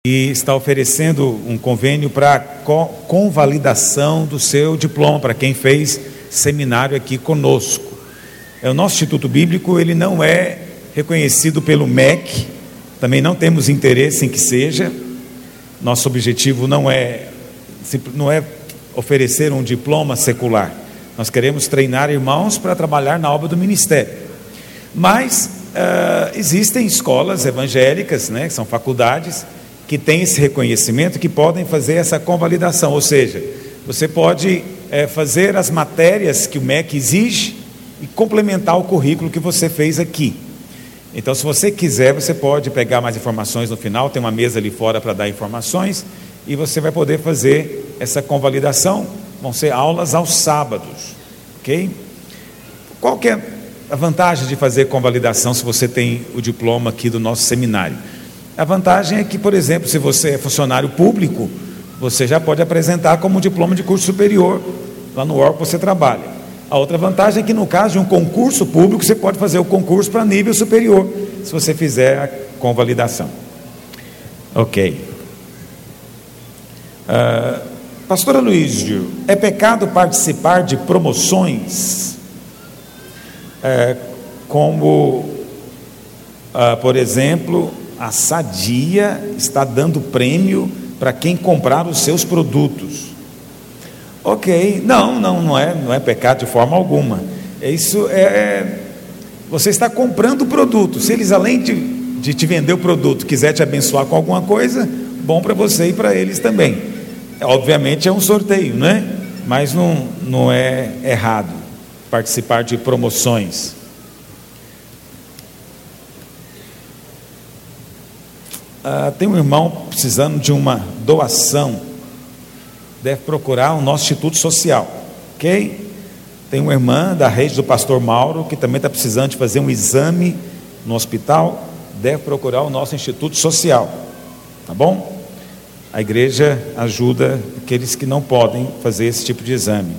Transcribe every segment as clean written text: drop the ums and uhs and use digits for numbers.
e está oferecendo um convênio para convalidação do seu diploma, para quem fez seminário aqui conosco. O nosso Instituto Bíblico, ele não é reconhecido pelo MEC, também não temos interesse em que seja. Nosso objetivo não é oferecer um diploma secular. Nós queremos treinar irmãos para trabalhar na obra do ministério. Mas existem escolas evangélicas, né, que são faculdades, que têm esse reconhecimento, que podem fazer essa convalidação. Ou seja, você pode fazer as matérias que o MEC exige e complementar o currículo que você fez aqui. Então, se você quiser, você pode pegar mais informações no final, tem uma mesa ali fora para dar informações, e você vai poder fazer essa convalidação. Vão ser aulas aos sábados, ok? Qual que é a vantagem de fazer convalidação se você tem o diploma aqui do nosso seminário? A vantagem é que, por exemplo, se você é funcionário público, você já pode apresentar como um diploma de curso superior, lá no órgão que você trabalha. A outra vantagem é que, no caso de um concurso público, você pode fazer o concurso para nível superior, se você fizer a convalidação. Ok. Pastor Aloísio, é pecado participar de promoções, como, por exemplo, a Sadia está dando prêmio para quem comprar os seus produtos? Ok, não é pecado de forma alguma. Você está comprando o produto. Se eles, além de te vender o produto, quiser te abençoar com alguma coisa, bom para você e para eles também. Obviamente é um sorteio, né? Mas não é errado participar de promoções. Tem um irmão precisando de uma doação, deve procurar o nosso Instituto Social, ok? Tem uma irmã da rede do pastor Mauro, que também está precisando de fazer um exame no hospital, deve procurar o nosso Instituto Social, tá bom? A igreja ajuda aqueles que não podem fazer esse tipo de exame.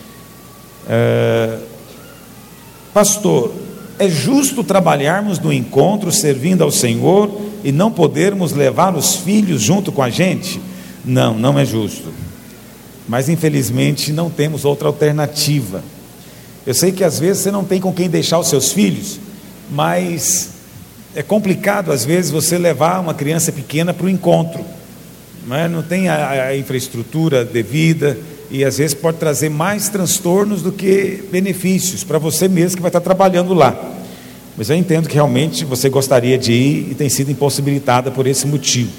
Pastor, é justo trabalharmos no encontro servindo ao Senhor e não podermos levar os filhos junto com a gente? Não é justo. Mas infelizmente não temos outra alternativa. Eu sei que às vezes você não tem com quem deixar os seus filhos, mas é complicado às vezes você levar uma criança pequena para o encontro, não tem a infraestrutura devida, e às vezes pode trazer mais transtornos do que benefícios para você mesmo que vai estar trabalhando lá. Mas eu entendo que realmente você gostaria de ir e tem sido impossibilitada por esse motivo.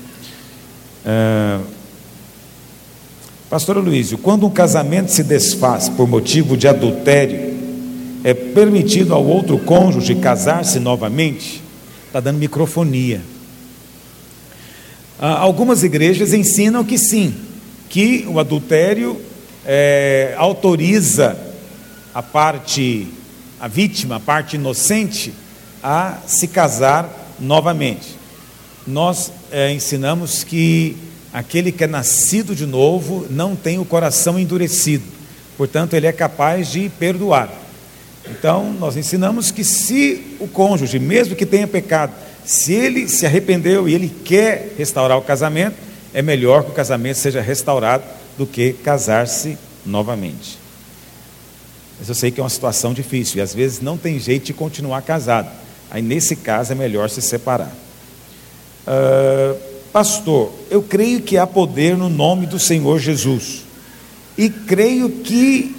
Pastor Aloísio, quando um casamento se desfaz por motivo de adultério, é permitido ao outro cônjuge casar-se novamente? Está dando microfonia. Algumas igrejas ensinam que sim, que o adultério autoriza a vítima, a parte inocente, a se casar novamente. Nós ensinamos que aquele que é nascido de novo não tem o coração endurecido, portanto ele é capaz de perdoar. Então nós ensinamos que se o cônjuge, mesmo que tenha pecado, se ele se arrependeu e ele quer restaurar o casamento, é melhor que o casamento seja restaurado do que casar-se novamente. Mas eu sei que é uma situação difícil e às vezes não tem jeito de continuar casado. Aí nesse caso é melhor se separar. Pastor, eu creio que há poder no nome do Senhor Jesus, e creio que,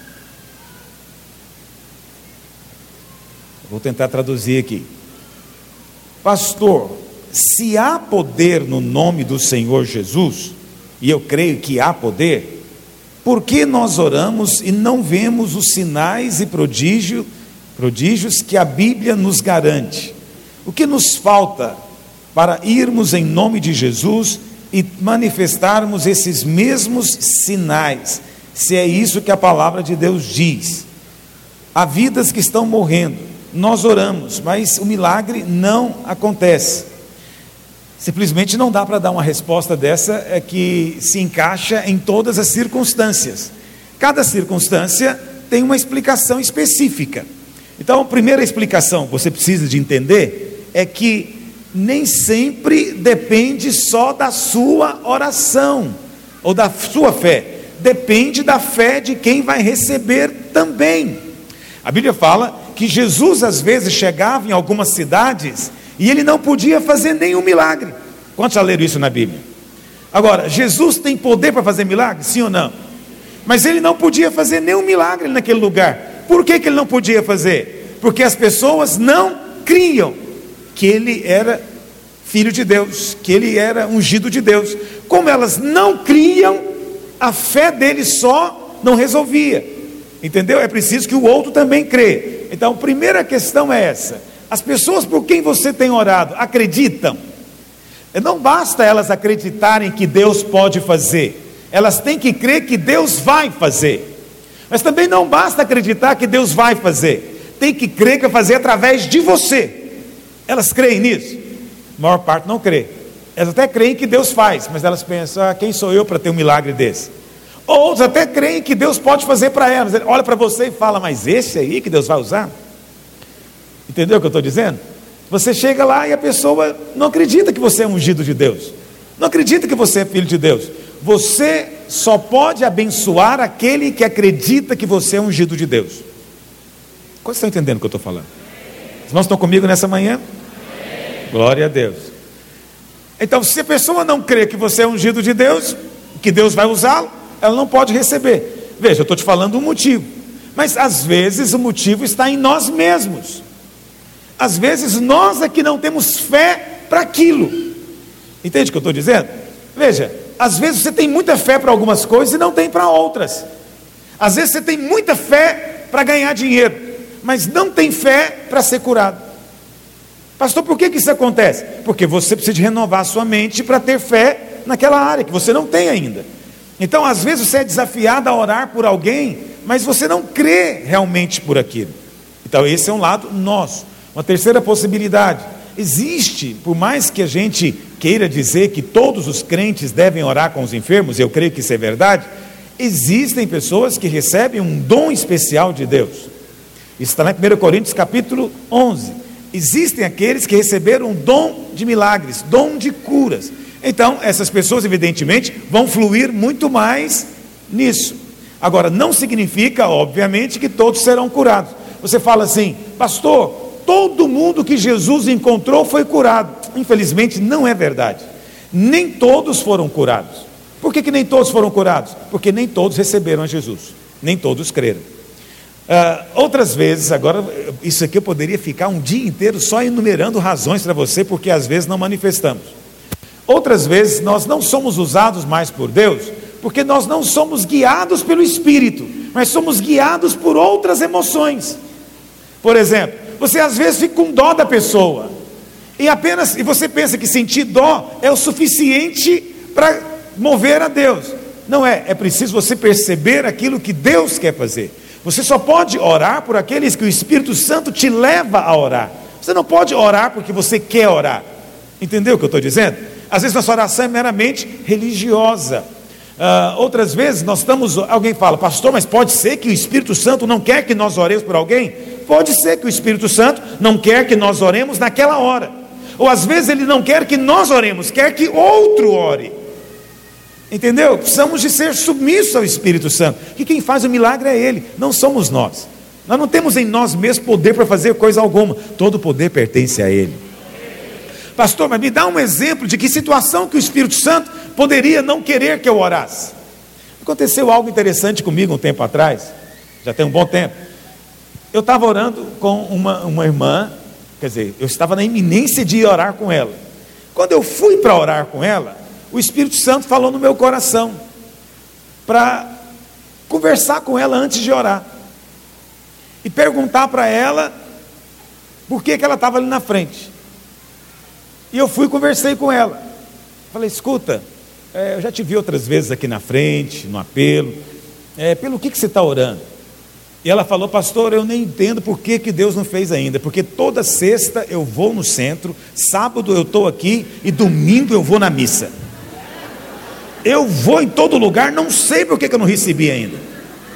vou tentar traduzir aqui. Pastor, se há poder no nome do Senhor Jesus, e eu creio que há poder, por que nós oramos e não vemos os sinais e prodígios que a Bíblia nos garante? O que nos falta para irmos em nome de Jesus e manifestarmos esses mesmos sinais, se é isso que a palavra de Deus diz? Há vidas que estão morrendo, nós oramos, mas o milagre não acontece. Simplesmente não dá para dar uma resposta dessa que se encaixa em todas as circunstâncias. Cada circunstância tem uma explicação específica. Então, a primeira explicação que você precisa de entender é que nem sempre depende só da sua oração ou da sua fé, depende da fé de quem vai receber também. A Bíblia fala que Jesus às vezes chegava em algumas cidades e ele não podia fazer nenhum milagre. Quantos já leram isso na Bíblia? Agora, Jesus tem poder para fazer milagre? Sim ou não? Mas ele não podia fazer nenhum milagre naquele lugar. Por que ele não podia fazer? Porque as pessoas não criam que ele era filho de Deus, que ele era ungido de Deus. Como elas não criam, a fé deles só não resolvia. Entendeu? É preciso que o outro também crê. Então, a primeira questão é essa: as pessoas por quem você tem orado acreditam? Não basta elas acreditarem que Deus pode fazer, elas têm que crer que Deus vai fazer. Mas também não basta acreditar que Deus vai fazer, tem que crer que vai fazer através de você. Elas creem nisso? A maior parte não crê. Elas até creem que Deus faz, mas elas pensam: quem sou eu para ter um milagre desse? Outros até creem que Deus pode fazer para elas. Ele olha para você e fala: mas esse aí que Deus vai usar? Entendeu o que eu estou dizendo? Você chega lá e a pessoa não acredita que você é ungido de Deus, não acredita que você é filho de Deus. Você só pode abençoar aquele que acredita que você é ungido de Deus. Vocês estão entendendo o que eu estou falando? Os irmãos estão comigo nessa manhã? Glória a Deus. Então, se a pessoa não crê que você é ungido de Deus, que Deus vai usá-lo, ela não pode receber. Veja, eu estou te falando um motivo, mas às vezes o motivo está em nós mesmos. Às vezes nós é que não temos fé para aquilo. Entende o que eu estou dizendo? Veja, às vezes você tem muita fé para algumas coisas e não tem para outras. Às vezes você tem muita fé para ganhar dinheiro, mas não tem fé para ser curado. Pastor, por que isso acontece? Porque você precisa de renovar a sua mente para ter fé naquela área que você não tem ainda. Então, às vezes você é desafiado a orar por alguém, mas você não crê realmente por aquilo. Então, esse é um lado nosso. Uma terceira possibilidade: existe, por mais que a gente queira dizer que todos os crentes devem orar com os enfermos, eu creio que isso é verdade, existem pessoas que recebem um dom especial de Deus. Isso está lá em 1 Coríntios capítulo 11. Existem aqueles que receberam um dom de milagres, dom de curas. Então, essas pessoas evidentemente vão fluir muito mais nisso. Agora, não significa, obviamente, que todos serão curados. Você fala assim: pastor, todo mundo que Jesus encontrou foi curado. Infelizmente não é verdade. Nem todos foram curados. Por que nem todos foram curados? Porque nem todos receberam a Jesus, nem todos creram. Outras vezes, agora isso aqui eu poderia ficar um dia inteiro só enumerando razões para você, porque às vezes não manifestamos. Outras vezes nós não somos usados mais por Deus, porque nós não somos guiados pelo Espírito, mas somos guiados por outras emoções. Por exemplo, você às vezes fica com dó da pessoa, e você pensa que sentir dó é o suficiente para mover a Deus. Não é, é preciso você perceber aquilo que Deus quer fazer. Você só pode orar por aqueles que o Espírito Santo te leva a orar. Você não pode orar porque você quer orar. Entendeu o que eu estou dizendo? Às vezes nossa oração é meramente religiosa. Outras vezes alguém fala: pastor, mas pode ser que o Espírito Santo não quer que nós oremos por alguém? Pode ser que o Espírito Santo não quer que nós oremos naquela hora. Ou às vezes ele não quer que nós oremos, quer que outro ore. Entendeu? Precisamos de ser submissos ao Espírito Santo, que quem faz o milagre é Ele, não somos nós. Nós não temos em nós mesmos poder para fazer coisa alguma, todo o poder pertence a Ele. Pastor, mas me dá um exemplo de que situação que o Espírito Santo poderia não querer que eu orasse. Aconteceu algo interessante comigo um tempo atrás, já tem um bom tempo. Eu estava orando com uma irmã, quer dizer, eu estava na iminência de ir orar com ela. Quando eu fui para orar com ela, o Espírito Santo falou no meu coração para conversar com ela antes de orar e perguntar para ela por que ela estava ali na frente. E eu fui e conversei com ela. Falei: escuta, eu já te vi outras vezes aqui na frente, no apelo, pelo que você está orando? E ela falou: pastor, eu nem entendo por que Deus não fez ainda, porque toda sexta eu vou no centro, sábado eu estou aqui e domingo eu vou na missa. Eu vou em todo lugar, não sei por que eu não recebi ainda.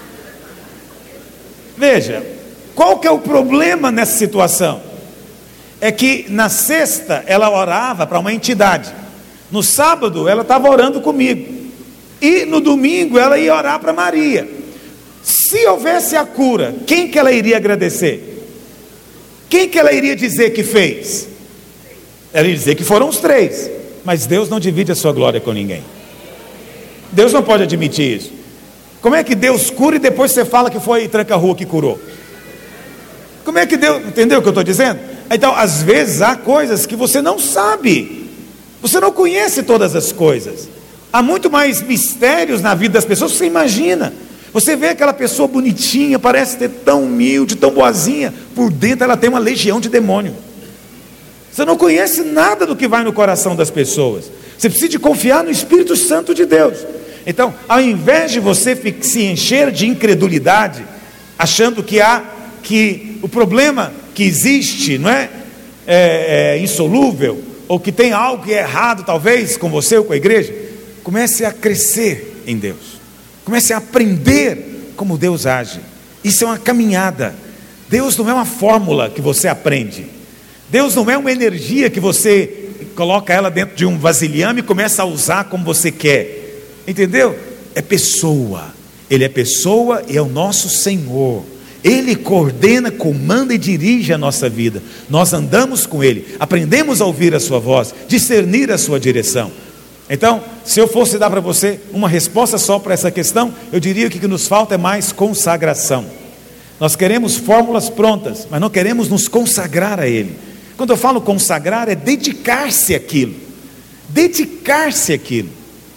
Veja, qual que é o problema nessa situação? é que na sexta ela orava para uma entidade, no sábado ela estava orando comigo, e no domingo ela ia orar para Maria. Se houvesse a cura, quem que ela iria agradecer? Quem que ela iria dizer que fez? Ela ia dizer que foram os três. Mas Deus não divide a sua glória com ninguém. Deus não pode admitir isso. Como é que Deus cura e depois você fala que foi Tranca-Rua que curou? Como é que Deus... Entendeu o que eu estou dizendo? Então, às vezes há coisas que você não sabe. Você não conhece todas as coisas. Há muito mais mistérios na vida das pessoas que você imagina. Você vê aquela pessoa bonitinha, parece ter tão humilde, tão boazinha, por dentro ela tem uma legião de demônio. Você não conhece nada do que vai no coração das pessoas. Você precisa de confiar no Espírito Santo de Deus. Então, ao invés de você se encher de incredulidade, achando que o problema que existe não é insolúvel, ou que tem algo que é errado talvez com você ou com a igreja, comece a crescer em Deus. Comece a aprender como Deus age. Isso é uma caminhada. Deus não é uma fórmula que você aprende. Deus não é uma energia que você coloca ela dentro de um vasilhame e começa a usar como você quer. Entendeu? É pessoa. Ele é pessoa e é o nosso Senhor. Ele coordena, comanda e dirige a nossa vida. Nós andamos com Ele, aprendemos a ouvir a sua voz, discernir a sua direção. Então, se eu fosse dar para você uma resposta só para essa questão, eu diria que o que nos falta é mais consagração. Nós queremos fórmulas prontas, mas não queremos nos consagrar a Ele. Quando eu falo consagrar, é dedicar-se àquilo. Dedicar-se àquilo.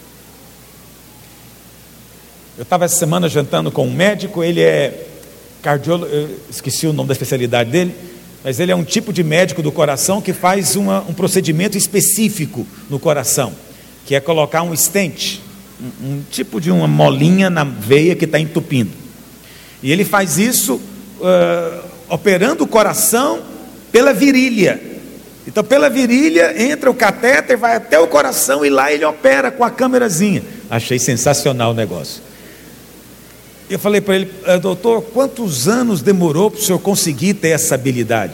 Eu estava essa semana jantando com um médico, ele é cardiólogo, eu esqueci o nome da especialidade dele, mas ele é um tipo de médico do coração que faz um procedimento específico no coração, que é colocar um stent, um tipo de uma molinha na veia que está entupindo. E ele faz isso operando o coração pela virilha. Então pela virilha entra o catéter, vai até o coração e lá ele opera com a câmerazinha. Achei sensacional o negócio. Eu falei para ele: doutor, quantos anos demorou para o senhor conseguir ter essa habilidade?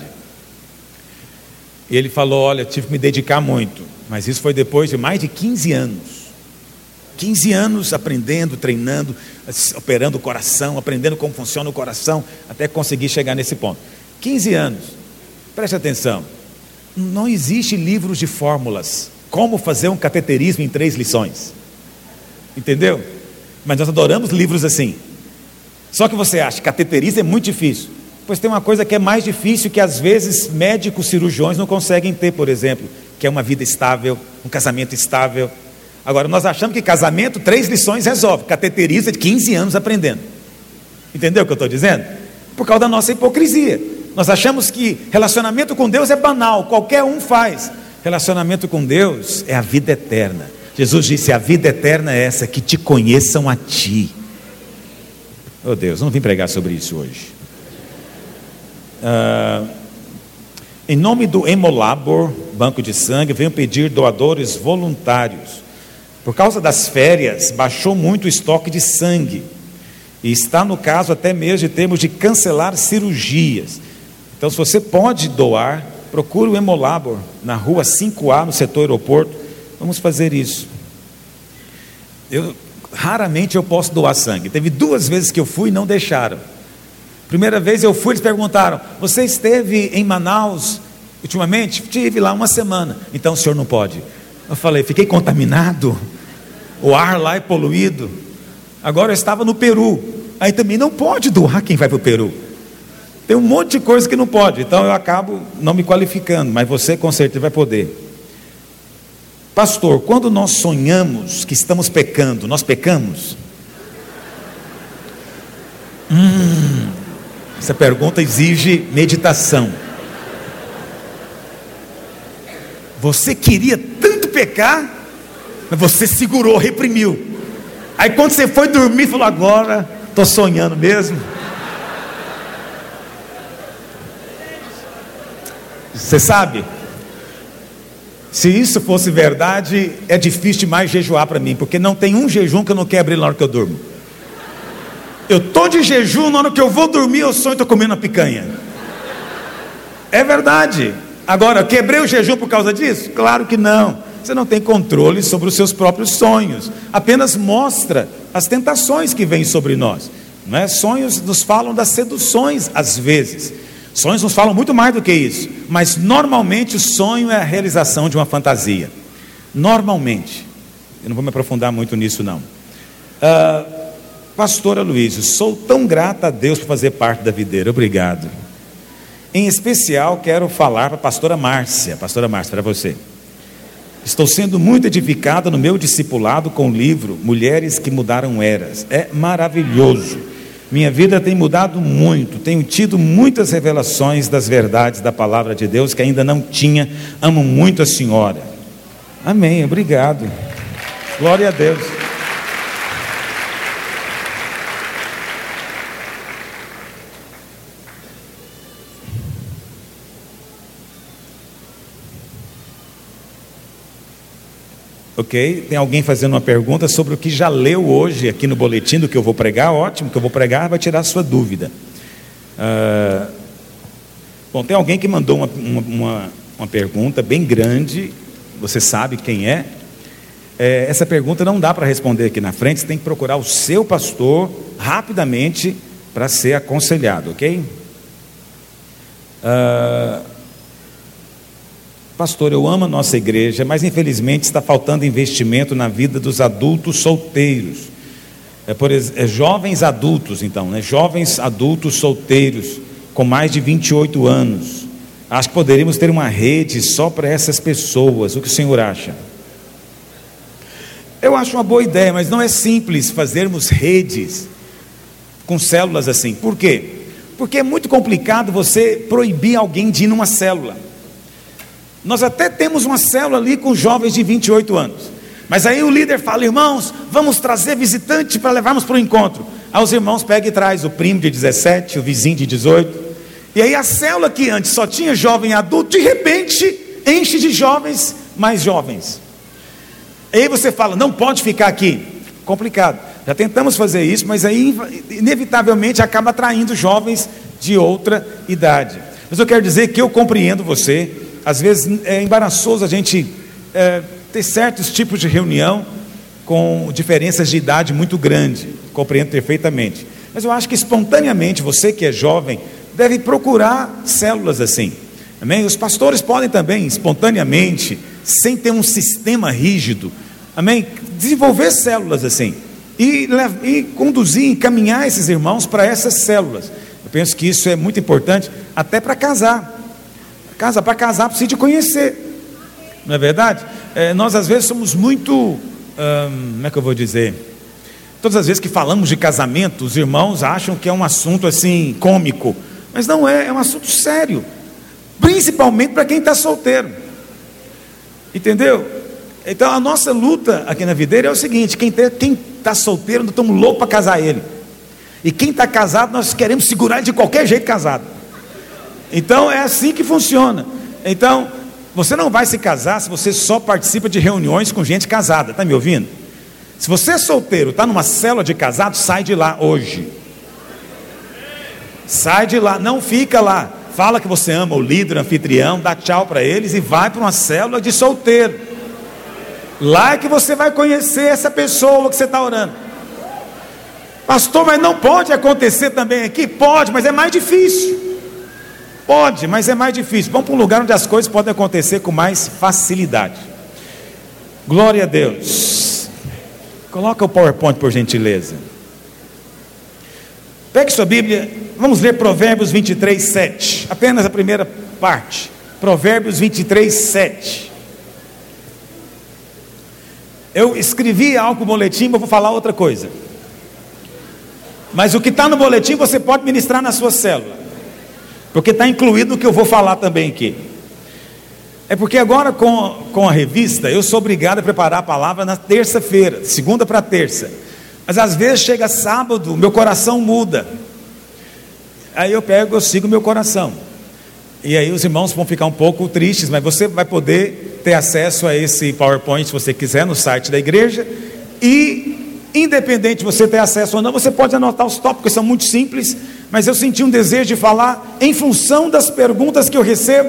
E ele falou: olha, tive que me dedicar muito, mas isso foi depois de mais de 15 anos. 15 anos aprendendo, treinando, operando o coração, aprendendo como funciona o coração, até conseguir chegar nesse ponto. 15 anos. Preste atenção, não existe livros de fórmulas, como fazer um cateterismo em 3 lições. Entendeu? Mas nós adoramos livros assim. Só que você acha que cateterismo é muito difícil. Pois tem uma coisa que é mais difícil, que às vezes médicos, cirurgiões não conseguem ter, por exemplo, que é uma vida estável, um casamento estável. Agora, nós achamos que casamento, 3 lições resolve. Cateterismo é de 15 anos aprendendo. Entendeu o que eu estou dizendo? Por causa da nossa hipocrisia. Nós achamos que relacionamento com Deus é banal, qualquer um faz. Relacionamento com Deus é a vida eterna. Jesus disse: a vida eterna é essa, que te conheçam a ti. Oh Deus, não vim pregar sobre isso hoje. Em nome do Hemolabor, banco de sangue, venho pedir doadores voluntários. Por causa das férias, baixou muito o estoque de sangue. E está no caso até mesmo de termos de cancelar cirurgias. Então, se você pode doar, procure o Hemolabor, na rua 5A, no setor aeroporto. Vamos fazer isso. Raramente eu posso doar sangue. Teve 2 vezes que eu fui e não deixaram. Primeira vez eu fui, eles perguntaram: você esteve em Manaus ultimamente? Estive lá 1 semana. Então o senhor não pode. Eu falei: fiquei contaminado, o ar lá é poluído. Agora eu estava no Peru, aí também não pode doar quem vai para o Peru. Tem um monte de coisa que não pode. Então eu acabo não me qualificando, mas você com certeza vai poder. Pastor, quando nós sonhamos que estamos pecando, nós pecamos? Essa pergunta exige meditação. Você queria tanto pecar, mas você segurou, reprimiu. Aí quando você foi dormir, falou: agora estou sonhando mesmo. Você sabe, se isso fosse verdade, é difícil demais jejuar para mim, porque não tem um jejum que eu não quebre na hora que eu durmo. Eu estou de jejum, na hora que eu vou dormir eu sonho, estou comendo uma picanha. É verdade. Agora, quebrei o jejum por causa disso? Claro que não. Você não tem controle sobre os seus próprios sonhos. Apenas mostra as tentações que vêm sobre nós. Não é? Sonhos nos falam das seduções às vezes. Sonhos nos falam muito mais do que isso. Mas normalmente o sonho é a realização de uma fantasia. Normalmente. Eu não vou me aprofundar muito nisso não. Pastora Luísa, sou tão grata a Deus por fazer parte da videira. Obrigado. Em especial quero falar para a pastora Márcia. Pastora Márcia, para você. Estou sendo muito edificada no meu discipulado com o livro Mulheres que Mudaram Eras. É maravilhoso. Minha vida tem mudado muito. Tenho tido muitas revelações das verdades da palavra de Deus que ainda não tinha. Amo muito a senhora. Amém, obrigado. Glória a Deus. Ok, tem alguém fazendo uma pergunta sobre o que já leu hoje aqui no boletim do que eu vou pregar? Ótimo, que eu vou pregar vai tirar a sua dúvida. Bom, tem alguém que mandou uma pergunta bem grande, você sabe quem é? Essa pergunta não dá para responder aqui na frente, você tem que procurar o seu pastor rapidamente para ser aconselhado, ok? Pastor, eu amo a nossa igreja, mas infelizmente está faltando investimento na vida dos adultos solteiros. Jovens adultos, então, né? Jovens adultos solteiros com mais de 28 anos. Acho que poderíamos ter uma rede só para essas pessoas. O que o senhor acha? Eu acho uma boa ideia, mas não é simples fazermos redes com células assim. Por quê? Porque é muito complicado você proibir alguém de ir numa célula. Nós até temos uma célula ali com jovens de 28 anos. Mas aí o líder fala, irmãos, vamos trazer visitante para levarmos para o encontro. Aí os irmãos pegam e trazem o primo de 17, o vizinho de 18. E aí a célula que antes só tinha jovem adulto, de repente enche de jovens mais jovens. Aí você fala, não pode ficar aqui. Complicado. Já tentamos fazer isso, mas aí inevitavelmente acaba atraindo jovens de outra idade. Mas eu quero dizer que eu compreendo você. Às vezes é embaraçoso a gente ter certos tipos de reunião com diferenças de idade muito grande. Compreendo perfeitamente. Mas eu acho que espontaneamente você que é jovem deve procurar células assim. Amém? Os pastores podem também espontaneamente, sem ter um sistema rígido, amém? Desenvolver células assim e conduzir, encaminhar esses irmãos para essas células. Eu penso que isso é muito importante até para casar. Para casar precisa de conhecer, não é verdade? Nós às vezes somos muito, como é que eu vou dizer? Todas as vezes que falamos de casamento, os irmãos acham que é um assunto assim cômico, mas não é, é um assunto sério, principalmente para quem está solteiro, entendeu? Então a nossa luta aqui na videira é o seguinte: quem está solteiro, nós estamos loucos para casar ele, e quem está casado, nós queremos segurar ele de qualquer jeito casado. Então é assim que funciona. Então você não vai se casar se você só participa de reuniões com gente casada. Está me ouvindo? Se você é solteiro, está numa célula de casados, sai de lá hoje. Sai de lá, não fica lá. Fala que você ama o líder, o anfitrião, dá tchau para eles e vai para uma célula de solteiro. Lá é que você vai conhecer essa pessoa que você está orando. Pastor, mas não pode acontecer também aqui? Pode, mas é mais difícil. Pode, mas é mais difícil. Vamos para um lugar onde as coisas podem acontecer com mais facilidade. Glória a Deus. Coloca o PowerPoint, por gentileza. Pegue sua Bíblia, vamos ler Provérbios 23, 7. Apenas a primeira parte. Provérbios 23, 7. Eu escrevi algo no boletim, mas vou falar outra coisa. Mas o que está no boletim você pode ministrar na sua célula, porque está incluído no que eu vou falar também aqui. É porque agora com a revista eu sou obrigado a preparar a palavra na terça-feira, segunda para terça. Mas às vezes chega sábado, meu coração muda. Aí eu sigo meu coração. E aí os irmãos vão ficar um pouco tristes, mas você vai poder ter acesso a esse PowerPoint se você quiser no site da igreja. E independente de você ter acesso ou não, você pode anotar os tópicos, são muito simples. Mas eu senti um desejo de falar em função das perguntas que eu recebo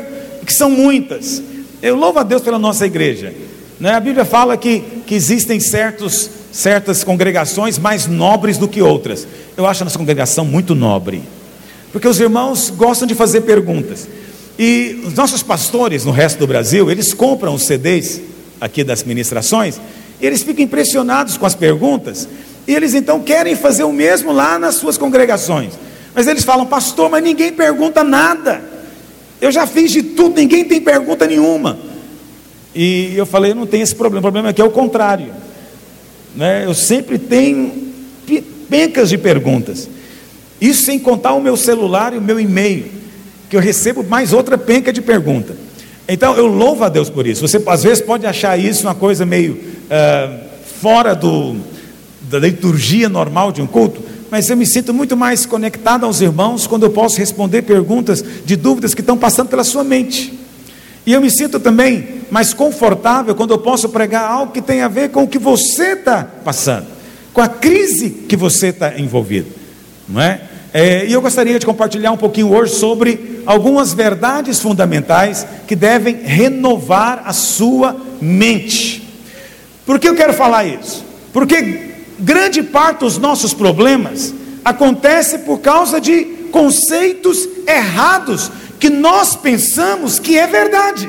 que são muitas. Eu louvo a Deus pela nossa igreja, né? A Bíblia fala que existem certas congregações mais nobres do que outras. Eu acho a nossa congregação muito nobre, porque os irmãos gostam de fazer perguntas. E os nossos pastores no resto do Brasil, eles compram os CDs aqui das ministrações, e eles ficam impressionados com as perguntas, e eles então querem fazer o mesmo lá nas suas congregações. Mas eles falam: pastor, mas ninguém pergunta nada, eu já fiz de tudo, ninguém tem pergunta nenhuma. E eu falei: eu não tenho esse problema, o problema aqui é o contrário, né? Eu sempre tenho pencas de perguntas, isso sem contar o meu celular e o meu e-mail, que eu recebo mais outra penca de pergunta. Então eu louvo a Deus por isso. Você às vezes pode achar isso uma coisa meio fora da liturgia normal de um culto, mas eu me sinto muito mais conectado aos irmãos quando eu posso responder perguntas de dúvidas que estão passando pela sua mente. E eu me sinto também mais confortável quando eu posso pregar algo que tem a ver com o que você está passando, com a crise que você está envolvido, não é? E eu gostaria de compartilhar um pouquinho hoje sobre algumas verdades fundamentais que devem renovar a sua mente. Por que eu quero falar isso? Porque grande parte dos nossos problemas acontece por causa de conceitos errados que nós pensamos que é verdade.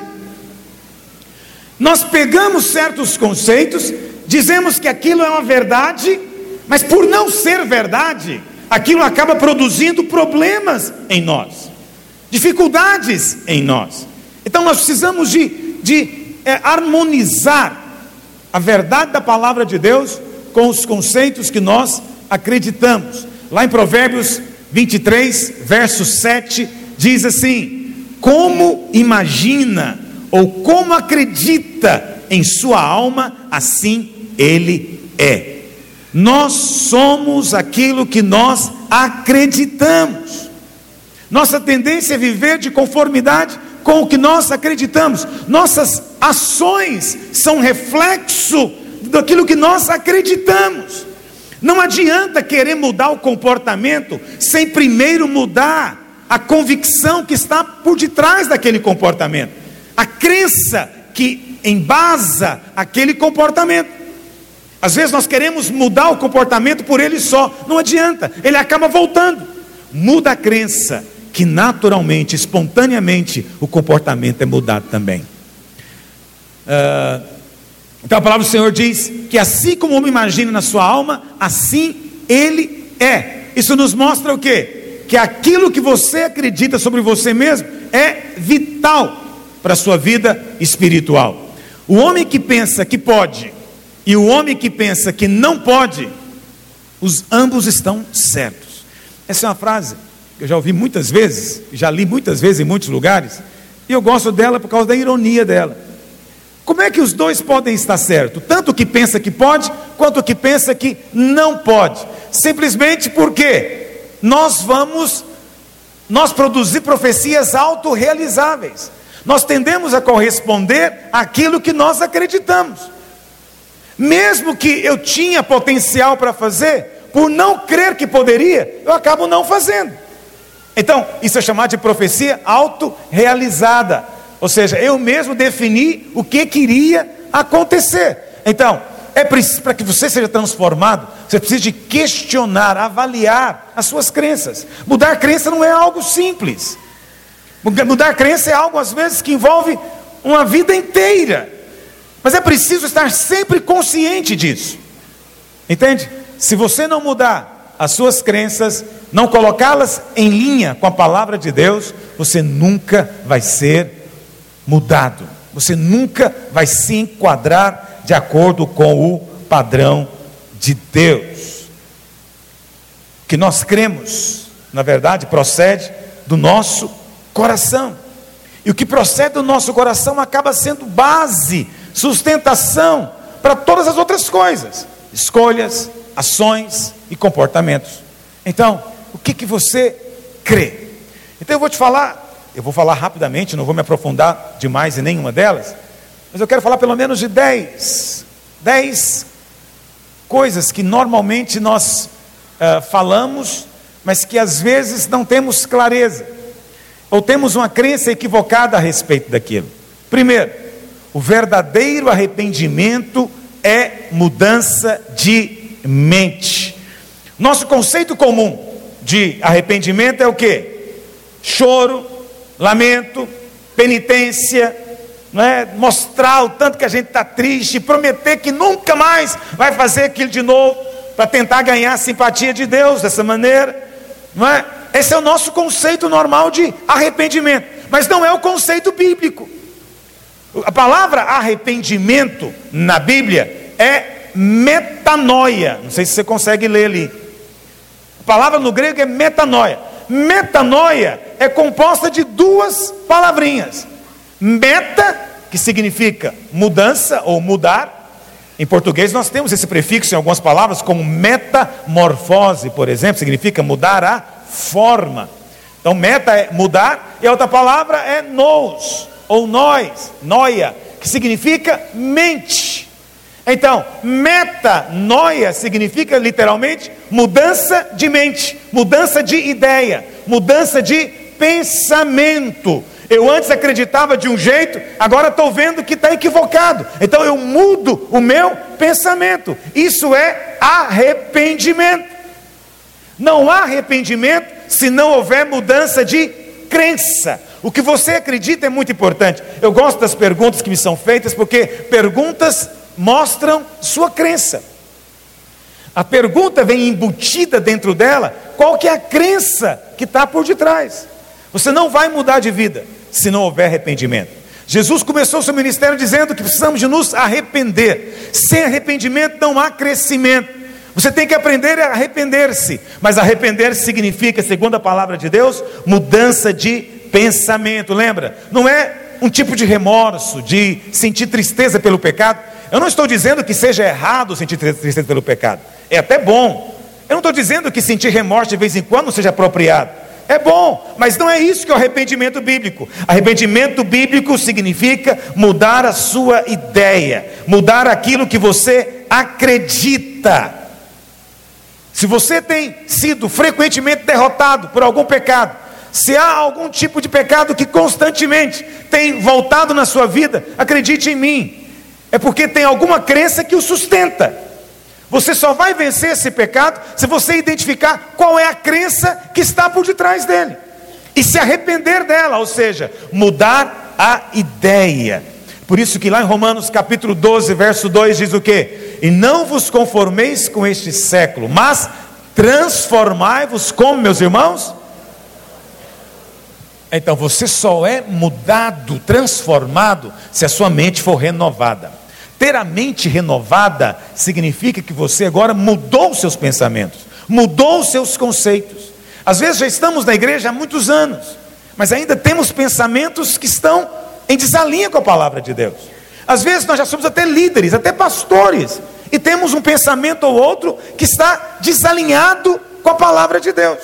Nós pegamos certos conceitos, dizemos que aquilo é uma verdade, mas por não ser verdade, aquilo acaba produzindo problemas em nós, dificuldades em nós. Então nós precisamos de harmonizar a verdade da palavra de Deus com os conceitos que nós acreditamos. Lá em Provérbios 23, verso 7, diz assim: como imagina ou como acredita em sua alma, assim ele é. Nós somos aquilo que nós acreditamos. Nossa tendência é viver de conformidade com o que nós acreditamos. Nossas ações são reflexo daquilo que nós acreditamos. Não adianta querer mudar o comportamento sem primeiro mudar a convicção que está por detrás daquele comportamento, a crença que embasa aquele comportamento. Às vezes nós queremos mudar o comportamento por ele só, não adianta, ele acaba voltando. Muda a crença, que naturalmente, espontaneamente, o comportamento é mudado também. Então a palavra do Senhor diz que assim como o homem imagina na sua alma, assim ele é. Isso nos mostra o quê? Que aquilo que você acredita sobre você mesmo é vital para a sua vida espiritual. O homem que pensa que pode e o homem que pensa que não pode, ambos estão certos. Essa é uma frase que eu já ouvi muitas vezes, já li muitas vezes em muitos lugares, e eu gosto dela por causa da ironia dela. Como é que os dois podem estar certos? Tanto o que pensa que pode, quanto o que pensa que não pode. Simplesmente porque nós produzir profecias autorrealizáveis. Nós tendemos a corresponder àquilo que nós acreditamos. Mesmo que eu tinha potencial para fazer, por não crer que poderia, eu acabo não fazendo. Então, isso é chamado de profecia autorrealizada. Ou seja, eu mesmo defini o que queria acontecer. Então, para que você seja transformado, você precisa de questionar, avaliar as suas crenças. Mudar crença não é algo simples. Mudar crença é algo, às vezes, que envolve uma vida inteira. Mas é preciso estar sempre consciente disso. Entende? Se você não mudar as suas crenças, não colocá-las em linha com a palavra de Deus, você nunca vai ser mudado. Você nunca vai se enquadrar de acordo com o padrão de Deus. O que nós cremos, na verdade, procede do nosso coração. E o que procede do nosso coração acaba sendo base, sustentação para todas as outras coisas, escolhas, ações e comportamentos. Então, o que você crê? Então eu vou falar rapidamente, não vou me aprofundar demais em nenhuma delas, mas eu quero falar pelo menos de 10 coisas que normalmente nós falamos, mas que às vezes não temos clareza. ou temos uma crença equivocada a respeito daquilo. Primeiro, o verdadeiro arrependimento é mudança de mente. Nosso conceito comum de arrependimento é o quê? Choro, lamento, penitência, não é? Mostrar o tanto que a gente está triste, prometer que nunca mais vai fazer aquilo de novo, para tentar ganhar a simpatia de Deus dessa maneira, não é? Esse é o nosso conceito normal de arrependimento, mas não é o conceito bíblico. A palavra arrependimento na Bíblia é metanoia. Não sei se você consegue ler ali. A palavra no grego é metanoia. Metanoia é composta de duas palavrinhas. Meta, que significa mudança ou mudar. Em português nós temos esse prefixo em algumas palavras, como metamorfose, por exemplo, significa mudar a forma. Então meta é mudar, e a outra palavra é nous, ou nós, noia, que significa mente. Então, metanoia significa literalmente mudança de mente, mudança de ideia, mudança de pensamento. Eu antes acreditava de um jeito, agora estou vendo que está equivocado. Então eu mudo o meu pensamento. Isso é arrependimento. Não há arrependimento se não houver mudança de crença. O que você acredita é muito importante. Eu gosto das perguntas que me são feitas, porque perguntas mostram sua crença. A pergunta vem embutida dentro dela, qual que é a crença que está por detrás. Você não vai mudar de vida se não houver arrependimento. Jesus começou o seu ministério dizendo que precisamos de nos arrepender. Sem arrependimento não há crescimento. Você tem que aprender a arrepender-se. Mas arrepender-se significa, segundo a palavra de Deus, mudança de pensamento. Lembra? Não é um tipo de remorso, de sentir tristeza pelo pecado. Eu não estou dizendo que seja errado sentir tristeza pelo pecado. É até bom. Eu não estou dizendo que sentir remorso de vez em quando não seja apropriado. É bom, mas não é isso que é o arrependimento bíblico. Arrependimento bíblico significa mudar a sua ideia, mudar aquilo que você acredita. Se você tem sido frequentemente derrotado por algum pecado, se há algum tipo de pecado que constantemente tem voltado na sua vida, acredite em mim, é porque tem alguma crença que o sustenta. Você só vai vencer esse pecado se você identificar qual é a crença que está por detrás dele e se arrepender dela, ou seja, mudar a ideia. Por isso que lá em Romanos capítulo 12, verso 2 diz o quê? E não vos conformeis com este século, mas transformai-vos como, meus irmãos? Então você só é mudado, transformado, se a sua mente for renovada. Ter a mente renovada significa que você agora mudou os seus pensamentos, mudou os seus conceitos. Às vezes já estamos na igreja há muitos anos, mas ainda temos pensamentos que estão em desalinho com a palavra de Deus. Às vezes nós já somos até líderes, até pastores, e temos um pensamento ou outro que está desalinhado com a palavra de Deus.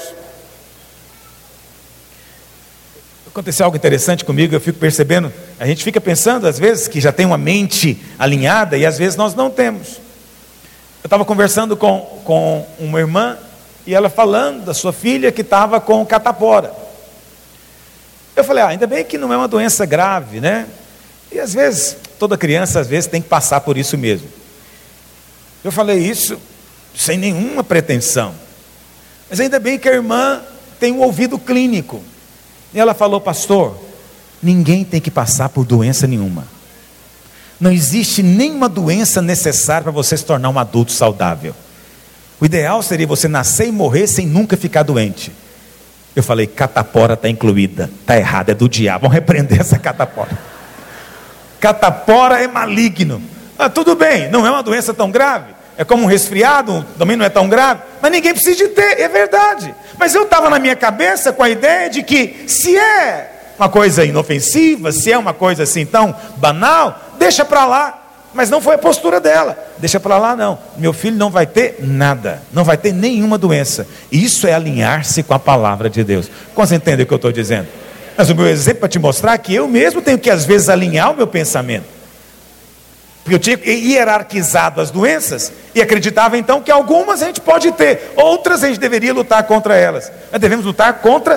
Aconteceu algo interessante comigo, eu fico percebendo, a gente fica pensando às vezes que já tem uma mente alinhada e às vezes nós não temos. Eu estava conversando com uma irmã e ela falando da sua filha que estava com catapora. Eu falei, ainda bem que não é uma doença grave, né? E às vezes, toda criança às vezes tem que passar por isso mesmo. Eu falei isso sem nenhuma pretensão. Mas ainda bem que a irmã tem um ouvido clínico. E ela falou, pastor, ninguém tem que passar por doença nenhuma. Não existe nenhuma doença necessária para você se tornar um adulto saudável. O ideal seria você nascer e morrer sem nunca ficar doente. Eu falei, catapora está incluída. Está errado, é do diabo. Vamos repreender essa catapora. Catapora é maligno. Tudo bem, não é uma doença tão grave. É como um resfriado, também não é tão grave. Mas ninguém precisa de ter, é verdade. Mas eu estava na minha cabeça com a ideia de que se é uma coisa inofensiva, se é uma coisa assim tão banal, deixa para lá. Mas não foi a postura dela. Deixa para lá não. Meu filho não vai ter nada. Não vai ter nenhuma doença. Isso é alinhar-se com a palavra de Deus. Como você entende o que eu estou dizendo? Mas o meu exemplo é para te mostrar que eu mesmo tenho que às vezes alinhar o meu pensamento. Porque eu tinha hierarquizado as doenças e acreditava então que algumas a gente pode ter, outras a gente deveria lutar contra elas. Nós devemos lutar contra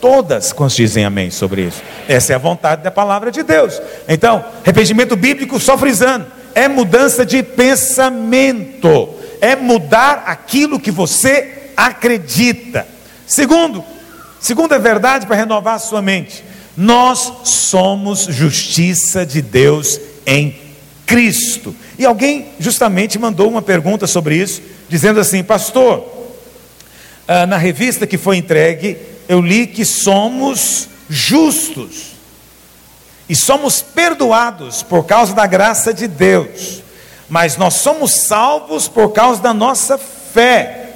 todas. Quantos dizem amém sobre isso? Essa é a vontade da palavra de Deus. Então, arrependimento bíblico, só frisando, é mudança de pensamento, é mudar aquilo que você acredita. Segunda verdade para renovar a sua mente: nós somos justiça de Deus em Cristo. E alguém justamente mandou uma pergunta sobre isso, dizendo assim: pastor, na revista que foi entregue, eu li que somos justos e somos perdoados por causa da graça de Deus, mas nós somos salvos por causa da nossa fé.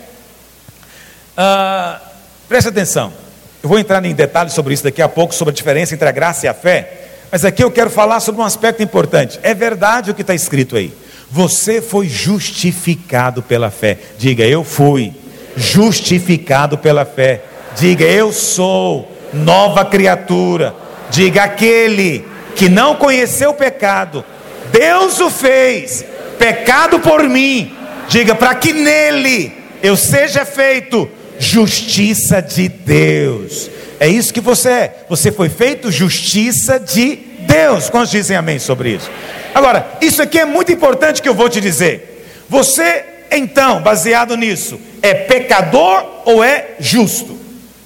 Preste atenção, eu vou entrar em detalhes sobre isso daqui a pouco, sobre a diferença entre a graça e a fé, mas aqui eu quero falar sobre um aspecto importante. É verdade o que está escrito aí: você foi justificado pela fé. Diga: eu fui justificado pela fé. Diga: eu sou nova criatura. Diga: aquele que não conheceu o pecado, Deus o fez pecado por mim. Diga: para que nele eu seja feito justiça de Deus. É isso que você é. Você foi feito justiça de Deus. Quantos dizem amém sobre isso? Agora, isso aqui é muito importante que eu vou te dizer. Você, então, baseado nisso, é pecador ou é justo?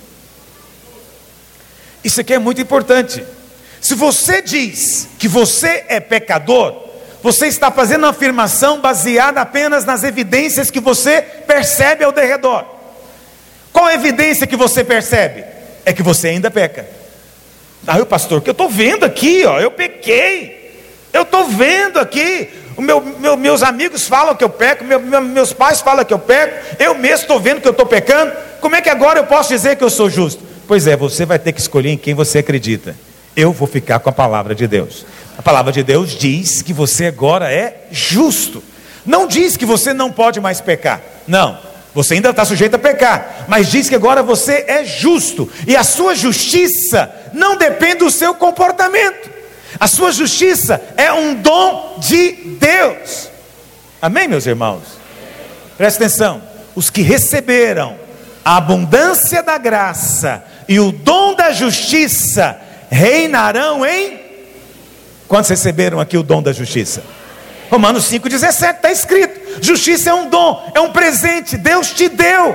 Isso aqui é muito importante. Se você diz que você é pecador, você está fazendo uma afirmação baseada apenas nas evidências que você percebe ao derredor. Qual a evidência que você percebe? É que você ainda peca. Eu, pastor, que eu estou vendo aqui, ó, eu pequei. Eu estou vendo aqui. Meus amigos falam que eu peco, meus pais falam que eu peco, eu mesmo estou vendo que eu estou pecando. Como é que agora eu posso dizer que eu sou justo? Pois é, você vai ter que escolher em quem você acredita. Eu vou ficar com a palavra de Deus. A palavra de Deus diz que você agora é justo. Não diz que você não pode mais pecar. Não, você ainda está sujeito a pecar, mas diz que agora você é justo. E a sua justiça não depende do seu comportamento. A sua justiça é um dom de Deus. Amém, meus irmãos? Presta atenção: os que receberam a abundância da graça e o dom da justiça reinarão em... Quantos receberam aqui o dom da justiça? Romanos 5,17 está escrito: justiça é um dom, é um presente, Deus te deu,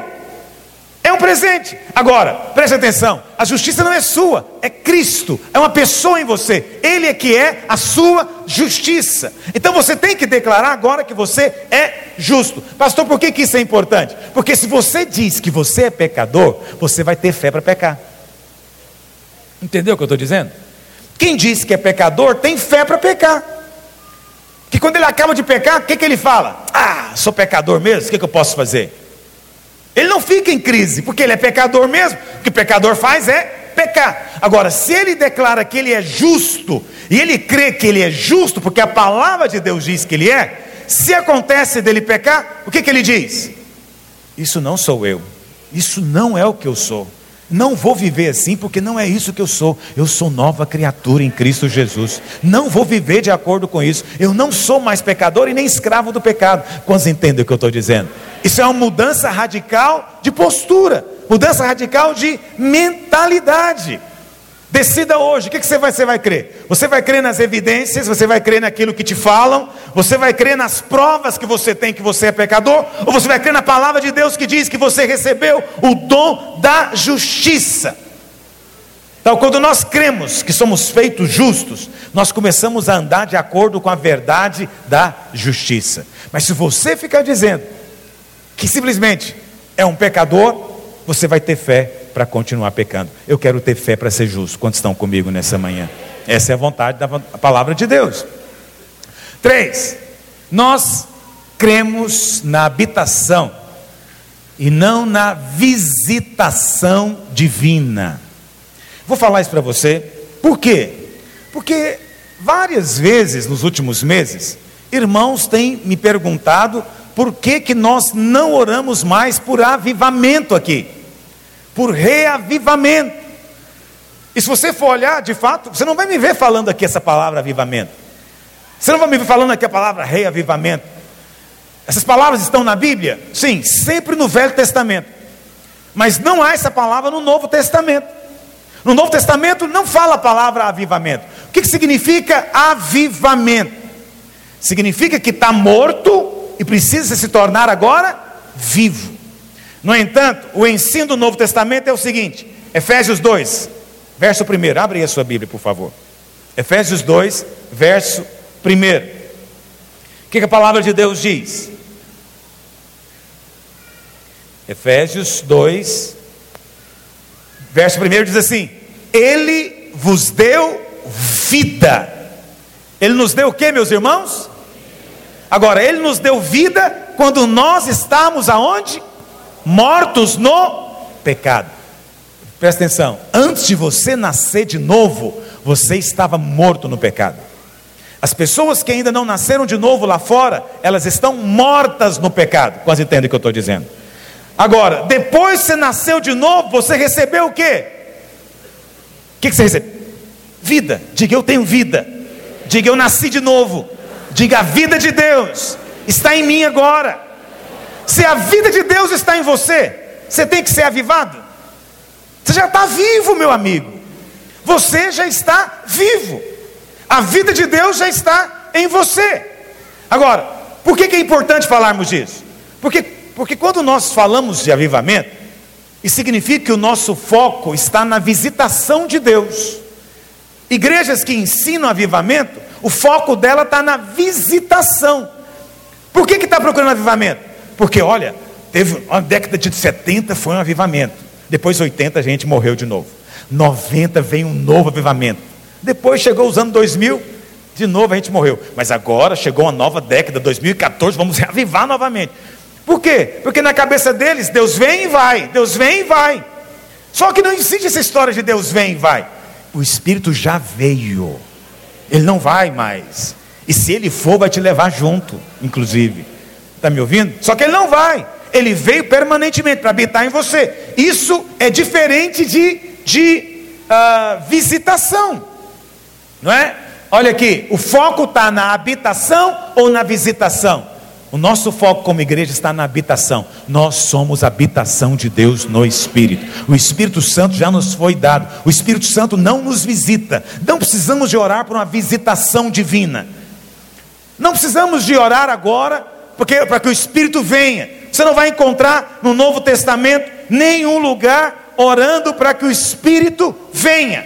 é um presente. Agora, preste atenção, a justiça não é sua, é Cristo, é uma pessoa em você, Ele é que é a sua justiça. Então você tem que declarar agora que você é justo. Pastor, por que isso é importante? Porque se você diz que você é pecador, você vai ter fé para pecar. Entendeu o que eu estou dizendo? Quem diz que é pecador tem fé para pecar. Que quando ele acaba de pecar, o que ele fala? Sou pecador mesmo, o que eu posso fazer? Ele não fica em crise, porque ele é pecador mesmo. O que o pecador faz é pecar. Agora, se ele declara que ele é justo, e ele crê que ele é justo, porque a palavra de Deus diz que ele é, se acontece dele pecar, o que ele diz? Isso não sou eu, isso não é o que eu sou. Não vou viver assim, porque não é isso que eu sou. Eu sou nova criatura em Cristo Jesus. Não vou viver de acordo com isso. Eu não sou mais pecador e nem escravo do pecado. Quantos entendem o que eu estou dizendo? Isso é uma mudança radical de postura, mudança radical de mentalidade. Decida hoje, o que você vai crer? Você vai crer nas evidências, você vai crer naquilo que te falam, você vai crer nas provas que você tem que você é pecador, ou você vai crer na palavra de Deus que diz que você recebeu o dom da justiça? Então, quando nós cremos que somos feitos justos, nós começamos a andar de acordo com a verdade da justiça. Mas se você ficar dizendo que simplesmente é um pecador, você vai ter fé para continuar pecando. Eu quero ter fé para ser justo. Quantos estão comigo nessa manhã? Essa é a vontade da palavra de Deus. 3, nós cremos na habitação e não na visitação divina. Vou falar isso para você. Por quê? Porque várias vezes nos últimos meses, irmãos têm me perguntado por que nós não oramos mais por avivamento aqui, por reavivamento. E se você for olhar, de fato, você não vai me ver falando aqui essa palavra avivamento. Você não vai me ver falando aqui a palavra reavivamento. Essas palavras estão na Bíblia? Sim, sempre no Velho Testamento. Mas não há essa palavra no Novo Testamento. No Novo Testamento não fala a palavra avivamento. O que significa avivamento? Significa que está morto e precisa se tornar agora vivo. No entanto, o ensino do Novo Testamento é o seguinte: Efésios 2, verso 1. Abre aí a sua Bíblia, por favor. Efésios 2, verso 1. O que a palavra de Deus diz? Efésios 2, verso 1 diz assim: Ele vos deu vida. Ele nos deu o que, meus irmãos? Agora, Ele nos deu vida quando nós estamos aonde? Mortos no pecado. Presta atenção, antes de você nascer de novo, você estava morto no pecado. As pessoas que ainda não nasceram de novo lá fora, elas estão mortas no pecado. Quase entende o que eu estou dizendo. Agora, depois que você nasceu de novo, você recebeu o quê? O que você recebeu? Vida. Diga, eu tenho vida. Diga, eu nasci de novo. Diga, a vida de Deus está em mim agora. Se a vida de Deus está em você, você tem que ser avivado. Você já está vivo, meu amigo. Você já está vivo. A vida de Deus já está em você. Agora, por que é importante falarmos disso? Porque quando nós falamos de avivamento, isso significa que o nosso foco está na visitação de Deus. Igrejas que ensinam avivamento, o foco dela está na visitação. Por que está procurando avivamento? Porque olha, teve uma década de 70 foi um avivamento. Depois 80 a gente morreu de novo. 90 veio um novo avivamento. Depois chegou os anos 2000, de novo a gente morreu. Mas agora chegou uma nova década, 2014, vamos reavivar novamente. Por quê? Porque na cabeça deles, Deus vem e vai, Deus vem e vai. Só que não existe essa história de Deus vem e vai. O Espírito já veio, Ele não vai mais. E se Ele for, vai te levar junto, inclusive. Está me ouvindo? Só que Ele não vai. Ele veio permanentemente para habitar em você. Isso é diferente de visitação, não é? Olha aqui, o foco está na habitação ou na visitação? O nosso foco como igreja está na habitação. Nós somos a habitação de Deus no Espírito. O Espírito Santo já nos foi dado. O Espírito Santo não nos visita. Não precisamos de orar por uma visitação divina. Não precisamos de orar agora para que o Espírito venha. Você não vai encontrar no Novo Testamento nenhum lugar orando para que o Espírito venha.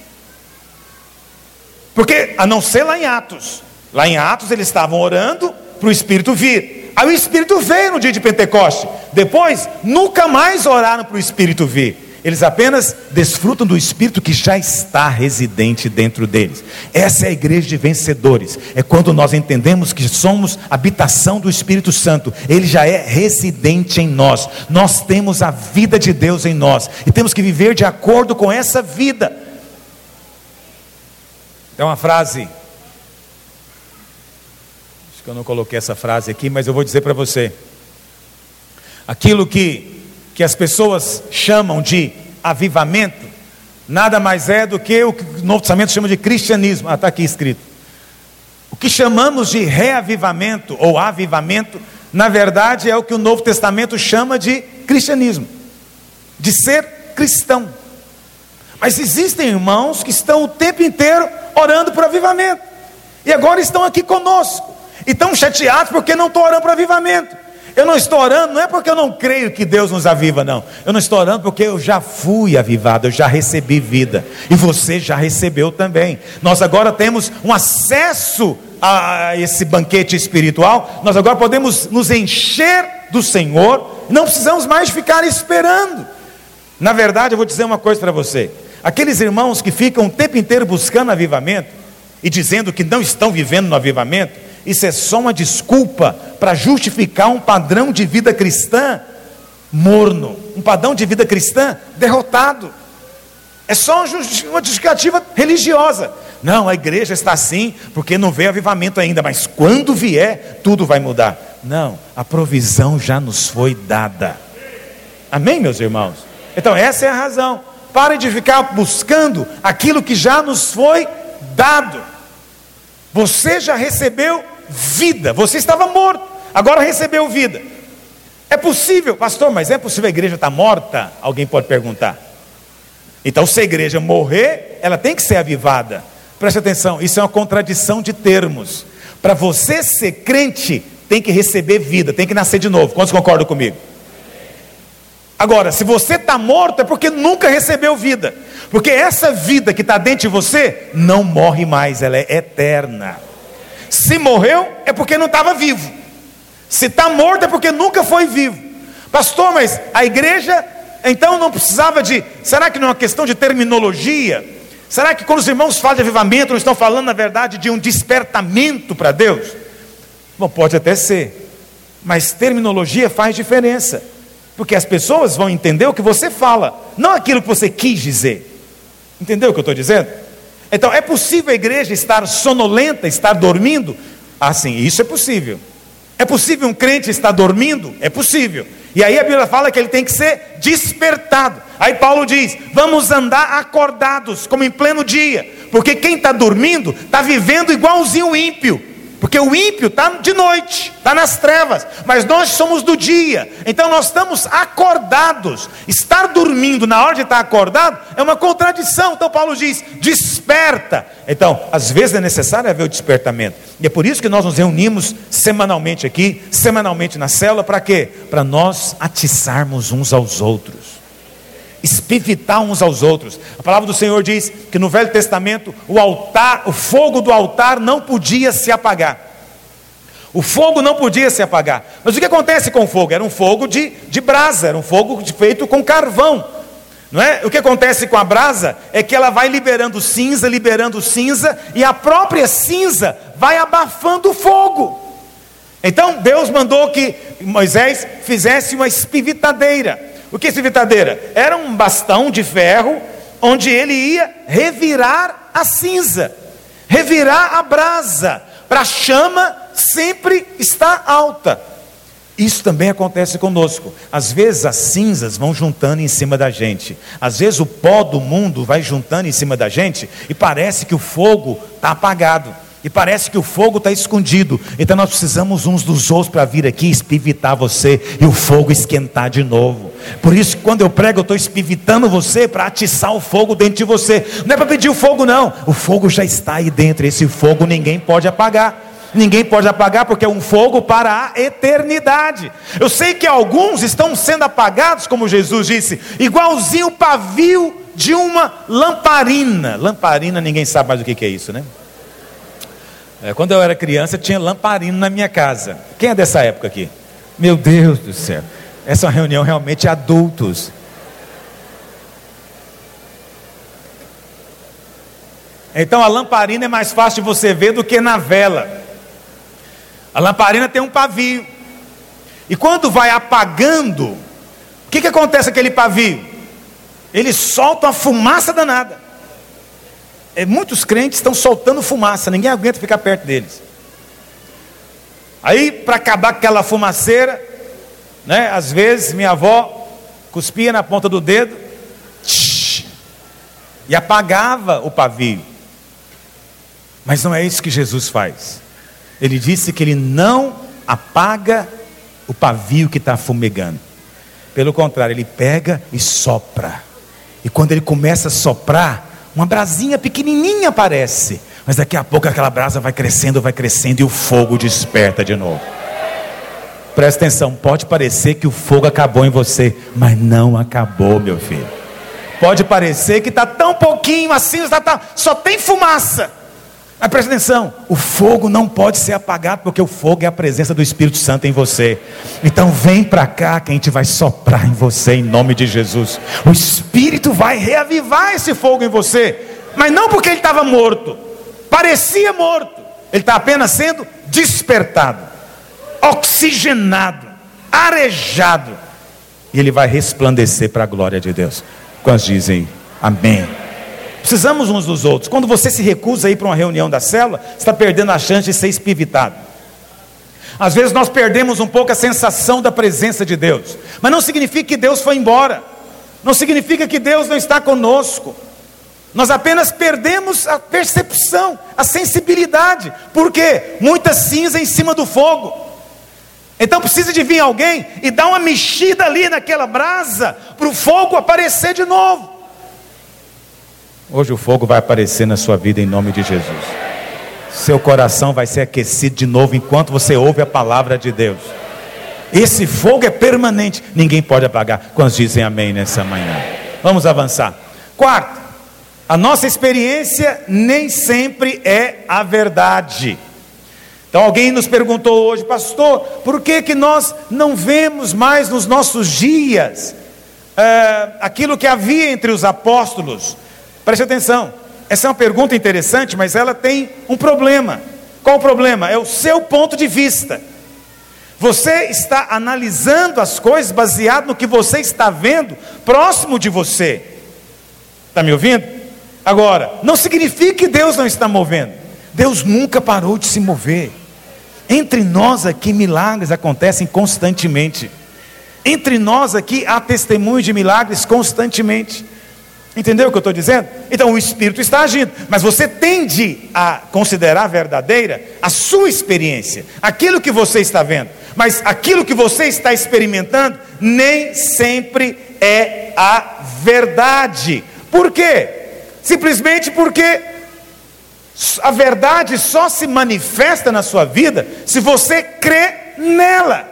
Porque, a não ser lá em Atos. Lá em Atos eles estavam orando para o Espírito vir. Aí o Espírito veio no dia de Pentecoste. Depois, nunca mais oraram para o Espírito vir. Eles apenas desfrutam do Espírito que já está residente dentro deles. Essa é a igreja de vencedores. É quando nós entendemos que somos habitação do Espírito Santo. Ele já é residente em nós. Nós temos a vida de Deus em nós. E temos que viver de acordo com essa vida. É uma frase... Eu não coloquei essa frase aqui, mas eu vou dizer para você. Aquilo que as pessoas chamam de avivamento, nada mais é do que o que o Novo Testamento chama de cristianismo. Está aqui escrito. O que chamamos de reavivamento ou avivamento, na verdade é o que o Novo Testamento chama de cristianismo, de ser cristão. Mas existem irmãos que estão o tempo inteiro orando por avivamento, e agora estão aqui conosco. E estão chateados porque não estou orando para avivamento. Eu não estou orando, não é porque eu não creio que Deus nos aviva, não. Eu não estou orando porque eu já fui avivado, eu já recebi vida. E você já recebeu também. Nós agora temos um acesso a esse banquete espiritual. Nós agora podemos nos encher do Senhor. Não precisamos mais ficar esperando. Na verdade, eu vou dizer uma coisa para você. Aqueles irmãos que ficam o tempo inteiro buscando avivamento e dizendo que não estão vivendo no avivamento, isso é só uma desculpa para justificar um padrão de vida cristã morno, um padrão de vida cristã derrotado. É só uma justificativa religiosa. Não, a igreja está assim porque não veio avivamento ainda, mas quando vier, tudo vai mudar. Não, a provisão já nos foi dada. Amém, meus irmãos? Então essa é a razão. Pare de ficar buscando aquilo que já nos foi dado. Você já recebeu vida. Você estava morto, agora recebeu vida. É possível, pastor, mas é possível a igreja estar morta? Alguém pode perguntar. Então, se a igreja morrer, ela tem que ser avivada. Preste atenção, isso é uma contradição de termos. Para você ser crente, tem que receber vida, tem que nascer de novo. Quantos concordam comigo? Agora, se você está morto, é porque nunca recebeu vida. Porque essa vida que está dentro de você, não morre mais, ela é eterna. Se morreu, é porque não estava vivo. Se está morto, é porque nunca foi vivo. Pastor, mas a igreja, então não precisava de... Será que não é uma questão de terminologia? Será que quando os irmãos falam de avivamento, não estão falando na verdade de um despertamento para Deus? Bom, pode até ser. Mas terminologia faz diferença. Porque as pessoas vão entender o que você fala, não aquilo que você quis dizer. Entendeu o que eu estou dizendo? Então, é possível a igreja estar sonolenta, estar dormindo? Ah, sim, isso é possível. É possível um crente estar dormindo? É possível. E aí a Bíblia fala que ele tem que ser despertado. Aí Paulo diz, vamos andar acordados, como em pleno dia. Porque quem está dormindo, está vivendo igualzinho o ímpio. Porque o ímpio está de noite, está nas trevas, mas nós somos do dia, então nós estamos acordados. Estar dormindo na hora de estar acordado é uma contradição. Então Paulo diz, desperta. Então, às vezes é necessário haver o despertamento, e é por isso que nós nos reunimos semanalmente aqui, semanalmente na célula, para quê? Para nós atiçarmos uns aos outros, espivitar uns aos outros. A palavra do Senhor diz que no Velho Testamento o fogo do altar não podia se apagar. O fogo não podia se apagar. Mas o que acontece com o fogo? Era um fogo de brasa, era um fogo feito com carvão, não é? O que acontece com a brasa é que ela vai liberando cinza, e a própria cinza vai abafando o fogo. Então Deus mandou que Moisés fizesse uma espivitadeira. O que é espivitadeira? Era um bastão de ferro, onde ele ia revirar a cinza, revirar a brasa, para a chama sempre estar alta. Isso também acontece conosco. Às vezes as cinzas vão juntando em cima da gente, às vezes o pó do mundo vai juntando em cima da gente, e parece que o fogo está apagado, e parece que o fogo está escondido. Então nós precisamos uns dos outros para vir aqui espivitar você, e o fogo esquentar de novo. Por isso que quando eu prego, eu estou espivitando você, para atiçar o fogo dentro de você. Não é para pedir o fogo não, o fogo já está aí dentro. Esse fogo ninguém pode apagar. Ninguém pode apagar, porque é um fogo para a eternidade. Eu sei que alguns estão sendo apagados, como Jesus disse, igualzinho o pavio de uma lamparina. Lamparina, ninguém sabe mais o que é isso, né? Quando eu era criança, tinha lamparina na minha casa. Quem é dessa época aqui? Meu Deus do céu, essa é uma reunião realmente de adultos. Então a lamparina é mais fácil de você ver do que na vela. A lamparina tem um pavio, e quando vai apagando, o que acontece com aquele pavio? Ele solta uma fumaça danada. Muitos crentes estão soltando fumaça, ninguém aguenta ficar perto deles. Aí, para acabar com aquela fumaceira, né, às vezes minha avó cuspia na ponta do dedo e apagava o pavio. Mas não é isso que Jesus faz. Ele disse que ele não apaga o pavio que está fumegando. Pelo contrário, ele pega e sopra. E quando ele começa a soprar, uma brasinha pequenininha aparece, mas daqui a pouco aquela brasa vai crescendo e o fogo desperta de novo. Presta atenção, pode parecer que o fogo acabou em você, mas não acabou, meu filho. Pode parecer que está tão pouquinho assim, só tem fumaça. Mas presta atenção, o fogo não pode ser apagado, porque o fogo é a presença do Espírito Santo em você. Então vem para cá que a gente vai soprar em você, em nome de Jesus. O Espírito vai reavivar esse fogo em você, mas não porque ele estava morto, parecia morto, ele está apenas sendo despertado, oxigenado, arejado, e ele vai resplandecer para a glória de Deus. Quantos dizem amém? Precisamos uns dos outros. Quando você se recusa a ir para uma reunião da célula, você está perdendo a chance de ser espivitado. Às vezes nós perdemos um pouco a sensação da presença de Deus, mas não significa que Deus foi embora, não significa que Deus não está conosco. Nós apenas perdemos a percepção, a sensibilidade. Por quê? Muita cinza em cima do fogo. Então precisa de vir alguém e dar uma mexida ali naquela brasa, para o fogo aparecer de novo. Hoje o fogo vai aparecer na sua vida em nome de Jesus. Seu coração vai ser aquecido de novo enquanto você ouve a palavra de Deus. Esse fogo é permanente, ninguém pode apagar. Quantos dizem amém nessa manhã? Vamos avançar. Quarto, a nossa experiência nem sempre é a verdade. Então alguém nos perguntou hoje: pastor, por que nós não vemos mais nos nossos dias aquilo que havia entre os apóstolos? Preste atenção, essa é uma pergunta interessante, mas ela tem um problema. Qual o problema? É o seu ponto de vista. Você está analisando as coisas baseado no que você está vendo próximo de você. Está me ouvindo? Agora, não significa que Deus não está movendo. Deus nunca parou de se mover. Entre nós aqui milagres acontecem constantemente. Entre nós aqui há testemunho de milagres constantemente. Entendeu o que eu estou dizendo? Então o Espírito está agindo, mas você tende a considerar verdadeira a sua experiência, aquilo que você está vendo. Mas aquilo que você está experimentando nem sempre é a verdade. Por quê? Simplesmente porque a verdade só se manifesta na sua vida se você crê nela.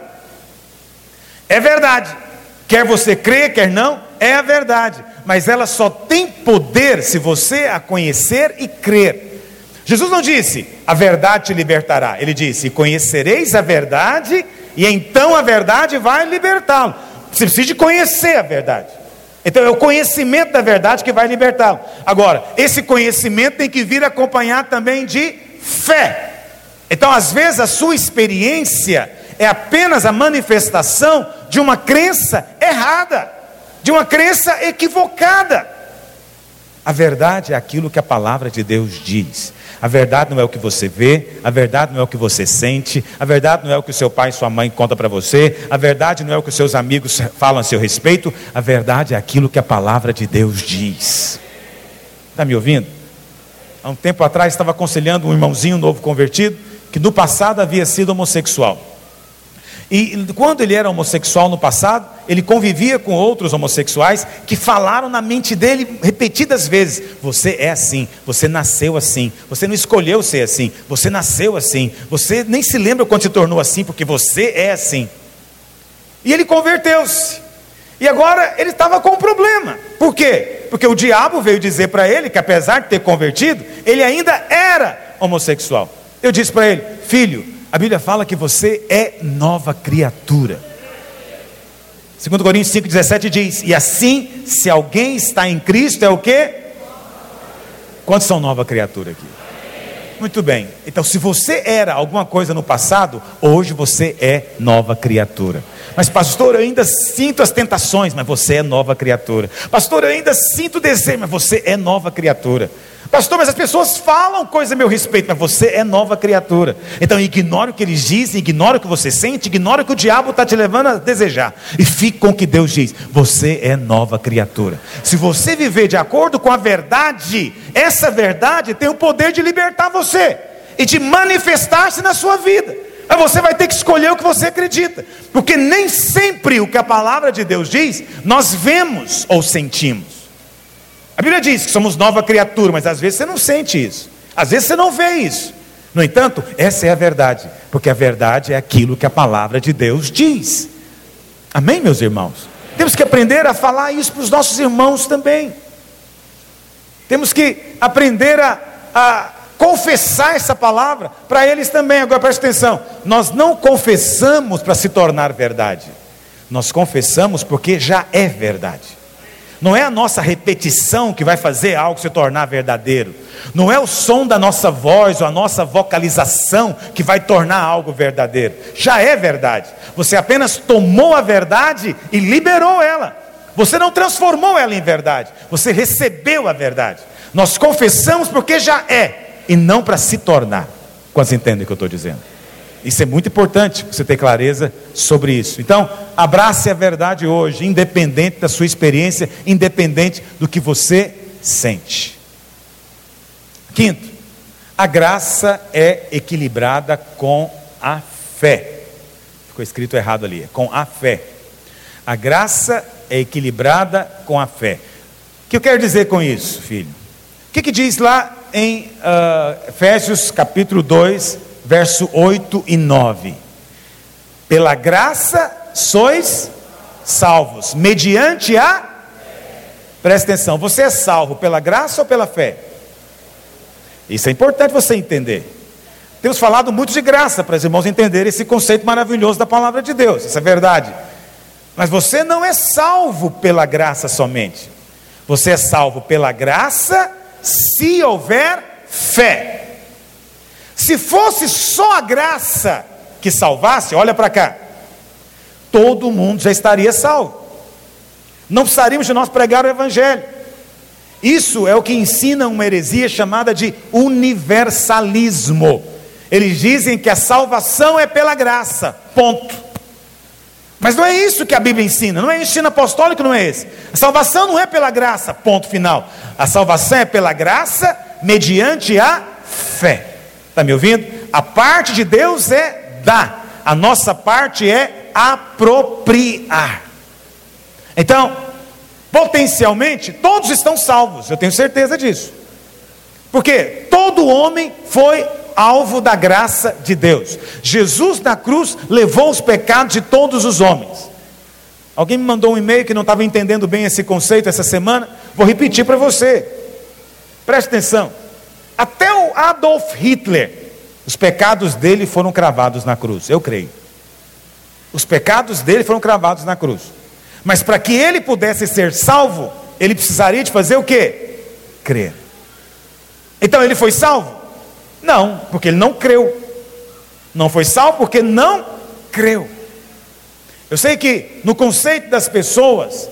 É verdade. Quer você crê, quer não, é a verdade. Mas ela só tem poder se você a conhecer e crer. Jesus não disse, a verdade te libertará. Ele disse, conhecereis a verdade, e então a verdade vai libertá-lo. Você precisa de conhecer a verdade. Então é o conhecimento da verdade que vai libertá-lo. Agora, esse conhecimento tem que vir acompanhado também de fé. Então às vezes a sua experiência é apenas a manifestação de uma crença errada, de uma crença equivocada. A verdade é aquilo que a palavra de Deus diz. A verdade não é o que você vê, a verdade não é o que você sente, a verdade não é o que o seu pai e sua mãe contam para você, a verdade não é o que os seus amigos falam a seu respeito, a verdade é aquilo que a palavra de Deus diz. Está me ouvindo? Há um tempo atrás estava aconselhando um irmãozinho novo convertido, que no passado havia sido homossexual. E quando ele era homossexual no passado, ele convivia com outros homossexuais que falaram na mente dele repetidas vezes: você é assim, você nasceu assim, você não escolheu ser assim, você nasceu assim, você nem se lembra quando se tornou assim, porque você é assim. E ele converteu-se. E agora ele estava com um problema. Por quê? Porque o diabo veio dizer para ele que apesar de ter convertido, ele ainda era homossexual. Eu disse para ele: filho, a Bíblia fala que você é nova criatura. 2 Coríntios 5,17 diz: e assim, se alguém está em Cristo, é o quê? Quantos são nova criatura aqui? Muito bem. Então se você era alguma coisa no passado, hoje você é nova criatura. Mas pastor, eu ainda sinto as tentações. Mas você é nova criatura. Pastor, eu ainda sinto o desejo. Mas você é nova criatura. Pastor, mas as pessoas falam coisa a meu respeito. Mas você é nova criatura. Então ignore o que eles dizem, ignore o que você sente, ignore o que o diabo está te levando a desejar, e fique com o que Deus diz. Você é nova criatura. Se você viver de acordo com a verdade, essa verdade tem o poder de libertar você e de manifestar-se na sua vida. Mas você vai ter que escolher o que você acredita, porque nem sempre o que a palavra de Deus diz nós vemos ou sentimos. A Bíblia diz que somos nova criatura, mas às vezes você não sente isso, às vezes você não vê isso. No entanto, essa é a verdade, porque a verdade é aquilo que a palavra de Deus diz. Amém, meus irmãos? Temos que aprender a falar isso para os nossos irmãos também. Temos que aprender a confessar essa palavra para eles também. Agora preste atenção, nós não confessamos para se tornar verdade, nós confessamos porque já é verdade. Não é a nossa repetição que vai fazer algo se tornar verdadeiro. Não é o som da nossa voz ou a nossa vocalização que vai tornar algo verdadeiro. Já é verdade. Você apenas tomou a verdade e liberou ela. Você não transformou ela em verdade. Você recebeu a verdade. Nós confessamos porque já é, e não para se tornar. Quantos entendem o que eu estou dizendo? Isso é muito importante, você ter clareza sobre isso. Então, abrace a verdade hoje, independente da sua experiência, independente do que você sente. Quinto, a graça é equilibrada com a fé. Ficou escrito errado ali, com a fé. A graça é equilibrada com a fé. O que eu quero dizer com isso, filho? que diz lá em Efésios capítulo 2, verso 8 e 9? Pela graça sois salvos, mediante a... Presta atenção, você é salvo pela graça ou pela fé? Isso é importante você entender. Temos falado muito de graça para os irmãos entenderem esse conceito maravilhoso da palavra de Deus, isso é verdade. Mas você não é salvo pela graça somente. Você é salvo pela graça se houver fé. Se fosse só a graça que salvasse, olha para cá, todo mundo já estaria salvo. Não precisaríamos de nós pregar o evangelho. Isso é o que ensina uma heresia chamada de universalismo. Eles dizem que a salvação é pela graça, ponto. Mas não é isso que a Bíblia ensina, não é ensino apostólico, não é esse. A salvação não é pela graça, ponto final. A salvação é pela graça mediante a fé. Está me ouvindo? A parte de Deus é dar, a nossa parte é apropriar. Então, potencialmente, todos estão salvos, eu tenho certeza disso. Porque todo homem foi alvo da graça de Deus. Jesus na cruz levou os pecados de todos os homens. Alguém me mandou um e-mail que não estava entendendo bem esse conceito essa semana. Vou repetir para você. Preste atenção. Até o Adolf Hitler, os pecados dele foram cravados na cruz, eu creio. Os pecados dele foram cravados na cruz. Mas para que ele pudesse ser salvo, ele precisaria de fazer o quê? Crer. Então ele foi salvo? Não, porque ele não creu. Não foi salvo porque não creu. Eu sei que no conceito das pessoas,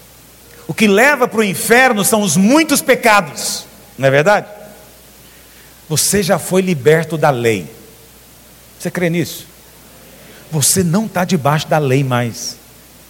o que leva para o inferno são os muitos pecados, não é verdade? Você já foi liberto da lei. Você crê nisso? Você não está debaixo da lei mais.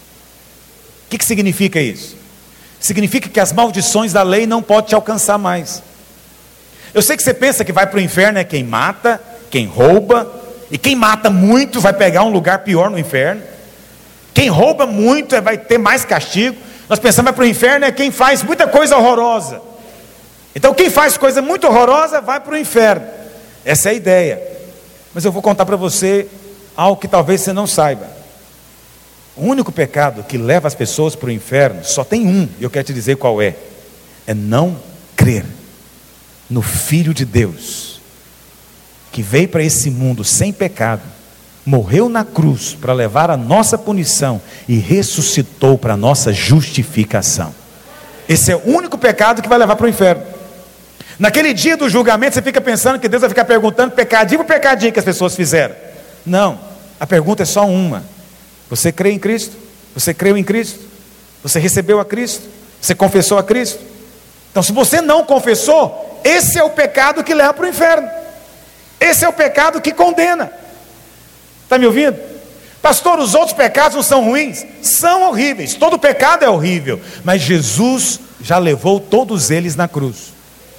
O que significa isso? Significa que as maldições da lei não podem te alcançar mais. Eu sei que você pensa que vai para o inferno é quem mata, quem rouba, e quem mata muito vai pegar um lugar pior no inferno. Quem rouba muito vai ter mais castigo. Nós pensamos que vai para o inferno é quem faz muita coisa horrorosa. Então quem faz coisa muito horrorosa vai para o inferno. Essa é a ideia. Mas eu vou contar para você algo que talvez você não saiba. O único pecado que leva as pessoas para o inferno só tem um, e eu quero te dizer qual é. É não crer no Filho de Deus, que veio para esse mundo sem pecado, morreu na cruz para levar a nossa punição e ressuscitou para a nossa justificação. Esse é o único pecado que vai levar para o inferno. Naquele dia do julgamento você fica pensando que Deus vai ficar perguntando pecadinho por pecadinho que as pessoas fizeram. Não, a pergunta é só uma. Você crê em Cristo? Você creu em Cristo? Você recebeu a Cristo? Você confessou a Cristo? Então se você não confessou, esse é o pecado que leva para o inferno. Esse é o pecado que condena. Está me ouvindo? Pastor, os outros pecados não são ruins? São horríveis, todo pecado é horrível. Mas Jesus já levou todos eles na cruz.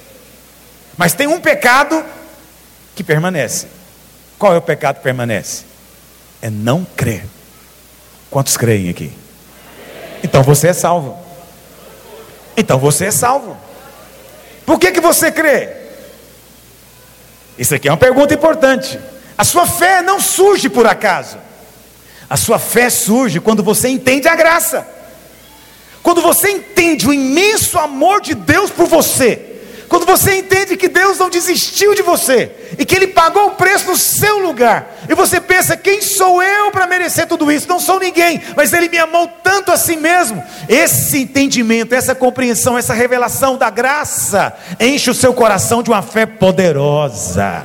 Mas tem um pecado que permanece. Qual é o pecado que permanece? É não crer. Quantos creem aqui? Então você é salvo. Então você é salvo. Por que você crê? Isso aqui é uma pergunta importante. A sua fé não surge por acaso. A sua fé surge quando você entende a graça. Quando você entende o imenso amor de Deus por você. Quando você entende que Deus não desistiu de você e que Ele pagou o preço no seu lugar, e você pensa, quem sou eu para merecer tudo isso? Não sou ninguém, mas Ele me amou tanto a si mesmo. Esse entendimento, essa compreensão, essa revelação da graça enche o seu coração de uma fé poderosa,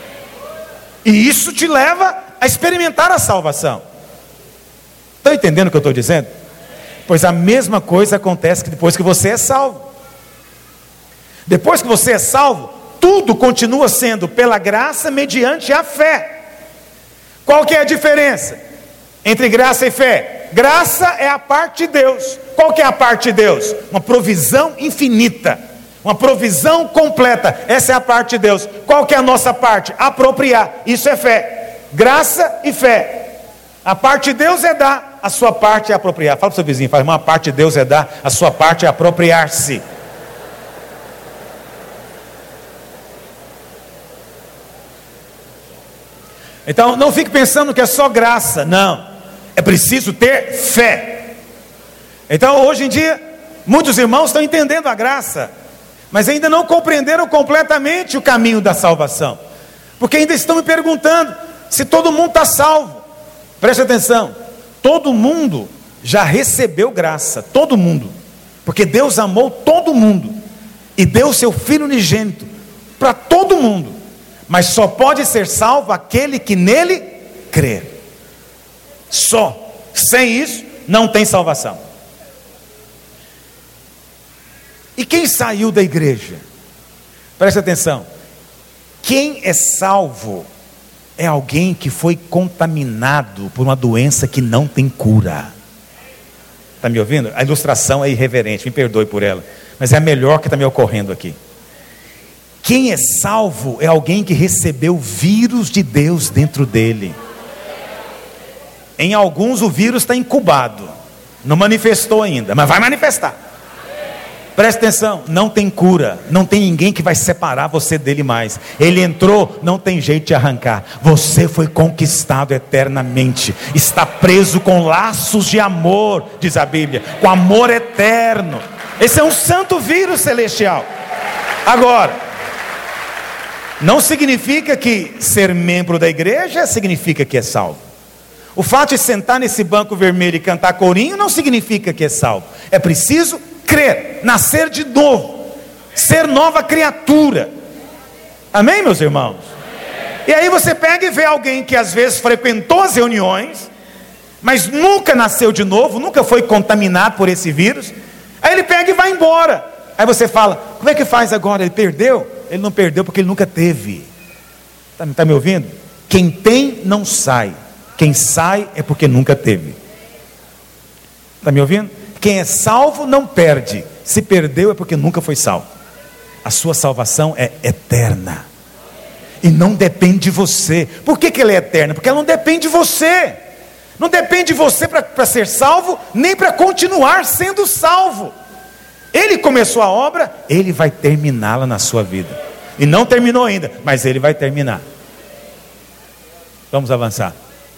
e isso te leva a experimentar a salvação. Estão entendendo o que eu estou dizendo? Pois a mesma coisa acontece depois que você é salvo. Depois que você é salvo, tudo continua sendo pela graça mediante a fé. Qual que é a diferença entre graça e fé? Graça é a parte de Deus. Qual que é a parte de Deus? Uma provisão infinita, uma provisão completa. Essa é a parte de Deus. Qual que é a nossa parte? Apropriar. Isso é fé. Graça e fé. A parte de Deus é dar, a sua parte é apropriar. Fala para o seu vizinho, fala, irmão, a parte de Deus é dar, a sua parte é apropriar-se. Então não fique pensando que é só graça, não, é preciso ter fé. Então hoje em dia, muitos irmãos estão entendendo a graça, mas ainda não compreenderam completamente o caminho da salvação, porque ainda estão me perguntando se todo mundo está salvo. Preste atenção, todo mundo já recebeu graça, todo mundo, porque Deus amou todo mundo, e deu seu Filho unigênito para todo mundo, mas só pode ser salvo aquele que nele crer, só, sem isso não tem salvação. E quem saiu da igreja? Preste atenção, quem é salvo é alguém que foi contaminado por uma doença que não tem cura. Está me ouvindo? A ilustração é irreverente, me perdoe por ela, mas é a melhor que está me ocorrendo aqui. Quem é salvo é alguém que recebeu o vírus de Deus dentro dele. Em alguns o vírus está incubado, não manifestou ainda, mas vai manifestar. Preste atenção, não tem cura, não tem ninguém que vai separar você dele mais. Ele entrou, não tem jeito de arrancar. Você foi conquistado eternamente, está preso com laços de amor, diz a Bíblia, com amor eterno. Esse é um santo vírus celestial. Agora, não significa que ser membro da igreja significa que é salvo. O fato de sentar nesse banco vermelho e cantar corinho não significa que é salvo. É preciso crer, nascer de novo, ser nova criatura. Amém, meus irmãos? E aí você pega e vê alguém que às vezes frequentou as reuniões, mas nunca nasceu de novo, nunca foi contaminado por esse vírus. Aí ele pega e vai embora. Aí você fala, como é que faz agora? Ele perdeu? Ele não perdeu porque ele nunca teve. Está me ouvindo? Quem tem não sai, quem sai é porque nunca teve. Está me ouvindo? Quem é salvo não perde, se perdeu é porque nunca foi salvo. A sua salvação é eterna, e não depende de você. Por que ela é eterna? Porque ela não depende de você. Não depende de você para ser salvo, nem para continuar sendo salvo. Ele começou a obra, ele vai terminá-la na sua vida. E não terminou ainda, mas ele vai terminar. Vamos avançar.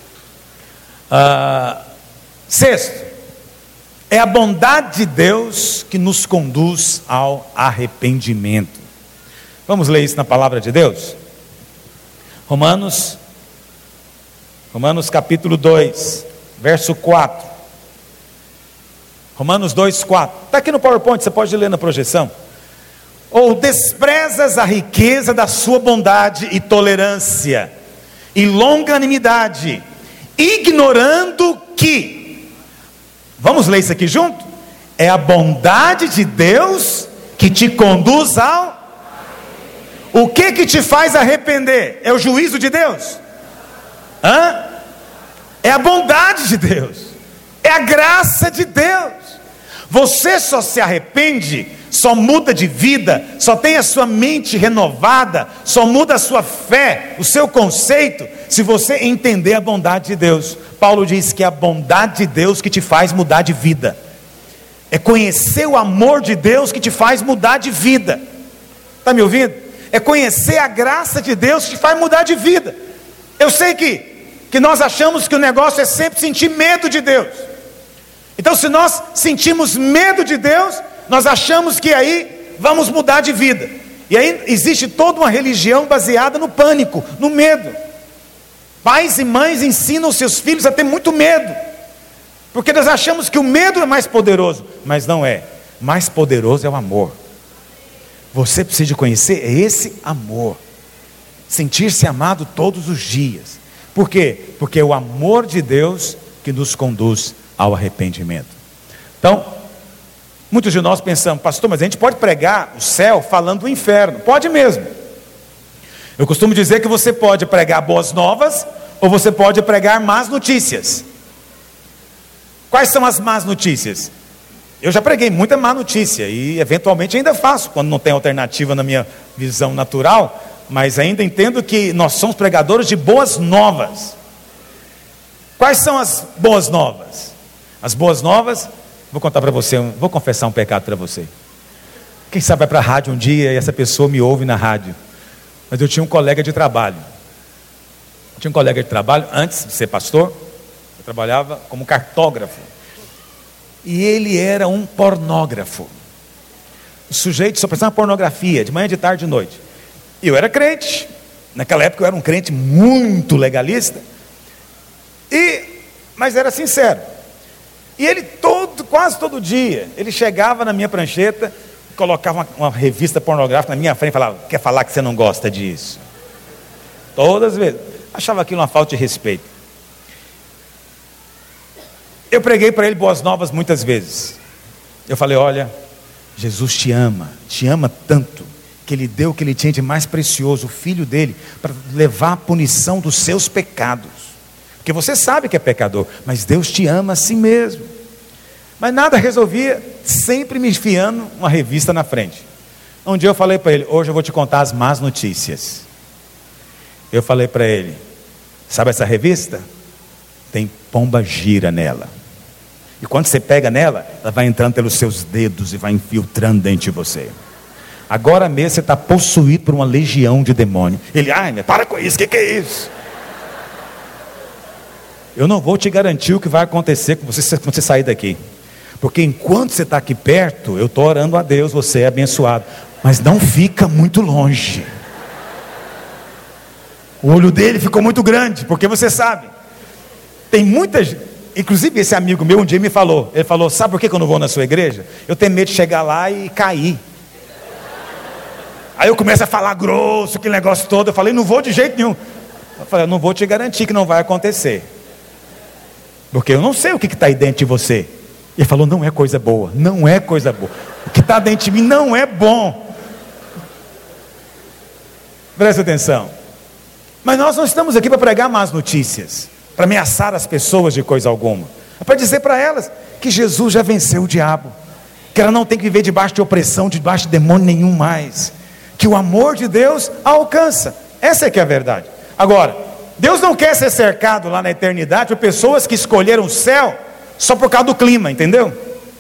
Sexto, é a bondade de Deus que nos conduz ao arrependimento. Vamos ler isso na palavra de Deus? Romanos capítulo 2, verso 4. Romanos 2, 4. Está aqui no PowerPoint, você pode ler na projeção. Ou desprezas a riqueza da sua bondade e tolerância, e longanimidade, ignorando que... Vamos ler isso aqui junto? É a bondade de Deus que te conduz ao... O que te faz arrepender? É o juízo de Deus? É a bondade de Deus, é a graça de Deus. Você só se arrepende, só muda de vida, só tem a sua mente renovada, só muda a sua fé, o seu conceito, se você entender a bondade de Deus. Paulo diz que é a bondade de Deus que te faz mudar de vida. É conhecer o amor de Deus que te faz mudar de vida. Está me ouvindo? É conhecer a graça de Deus que te faz mudar de vida. Eu sei que nós achamos que o negócio é sempre sentir medo de Deus. Então se nós sentimos medo de Deus, nós achamos que aí vamos mudar de vida. E aí existe toda uma religião baseada no pânico, no medo. Pais e mães ensinam seus filhos a ter muito medo, porque nós achamos que o medo é mais poderoso, mas não é. Mais poderoso é o amor. Você precisa conhecer esse amor, sentir-se amado todos os dias. Por quê? Porque é o amor de Deus que nos conduz ao arrependimento. Então, muitos de nós pensamos, pastor, mas a gente pode pregar o céu falando do inferno. Pode mesmo. Eu costumo dizer que você pode pregar boas novas, ou você pode pregar más notícias. Quais são as más notícias? Eu já preguei muita má notícia, e eventualmente ainda faço, quando não tem alternativa na minha visão natural, mas ainda entendo que nós somos pregadores de boas novas. Quais são as boas novas? As boas novas, vou contar para você, vou confessar um pecado para você. Quem sabe vai para a rádio um dia e essa pessoa me ouve na rádio. Mas eu tinha um colega de trabalho. Tinha um colega de trabalho, antes de ser pastor, eu trabalhava como cartógrafo. E ele era um pornógrafo. O sujeito só pensava em pornografia, de manhã, de tarde, de noite. E eu era crente. Naquela época eu era um crente muito legalista. Mas era sincero. E ele quase todo dia, ele chegava na minha prancheta, colocava uma revista pornográfica na minha frente e falava: quer falar que você não gosta disso? Todas as vezes. Achava aquilo uma falta de respeito. Eu preguei para ele boas novas muitas vezes. Eu falei: olha, Jesus te ama tanto, que Ele deu o que Ele tinha de mais precioso, o Filho dele, para levar a punição dos seus pecados. Porque você sabe que é pecador, mas Deus te ama assim mesmo. Mas nada resolvia, sempre me enfiando uma revista na frente. Um dia eu falei para ele: hoje eu vou te contar as más notícias. Eu falei para ele: sabe essa revista? Tem pomba gira nela. E quando você pega nela, ela vai entrando pelos seus dedos e vai infiltrando dentro de você. Agora mesmo você está possuído por uma legião de demônio. Ele: ai, para com isso, o que é isso? Eu não vou te garantir o que vai acontecer com você quando você sair daqui. Porque enquanto você está aqui perto, eu estou orando a Deus, você é abençoado. Mas não fica muito longe. O olho dele ficou muito grande, porque você sabe, tem muitas, inclusive esse amigo meu um dia me falou, ele falou: sabe por que eu não vou na sua igreja? Eu tenho medo de chegar lá e cair. Aí eu começo a falar grosso, aquele negócio todo. Eu falei: não vou de jeito nenhum. Eu falei: eu não vou te garantir que não vai acontecer, porque eu não sei o que está aí dentro de você. Ele falou: não é coisa boa, não é coisa boa. O que está dentro de mim não é bom. Presta atenção. Mas nós não estamos aqui para pregar más notícias, para ameaçar as pessoas de coisa alguma. É para dizer para elas que Jesus já venceu o diabo, que ela não tem que viver debaixo de opressão, debaixo de demônio nenhum mais, que o amor de Deus a alcança. Essa é que é a verdade. Agora, Deus não quer ser cercado lá na eternidade por pessoas que escolheram o céu só por causa do clima, entendeu?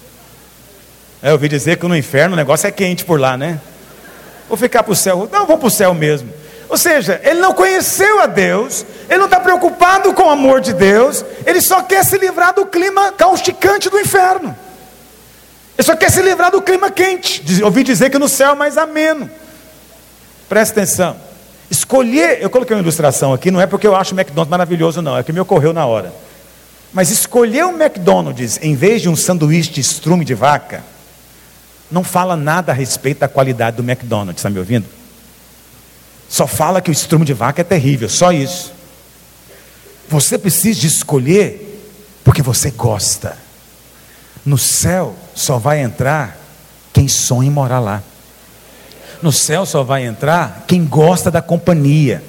Eu ouvi dizer que no inferno o negócio é quente por lá, né? Vou ficar para o céu. Não, vou para o céu mesmo. Ou seja, ele não conheceu a Deus, ele não está preocupado com o amor de Deus, ele só quer se livrar do clima causticante do inferno. Ele só quer se livrar do clima quente. Ouvi dizer que no céu é mais ameno. Presta atenção. Escolher, eu coloquei uma ilustração aqui, não é porque eu acho o McDonald's maravilhoso não, é que me ocorreu na hora. Mas escolher o McDonald's em vez de um sanduíche de estrume de vaca, não fala nada a respeito da qualidade do McDonald's, está me ouvindo? Só fala que o estrume de vaca é terrível, só isso. Você precisa de escolher porque você gosta. No céu só vai entrar quem sonha em morar lá. No céu só vai entrar quem gosta da companhia.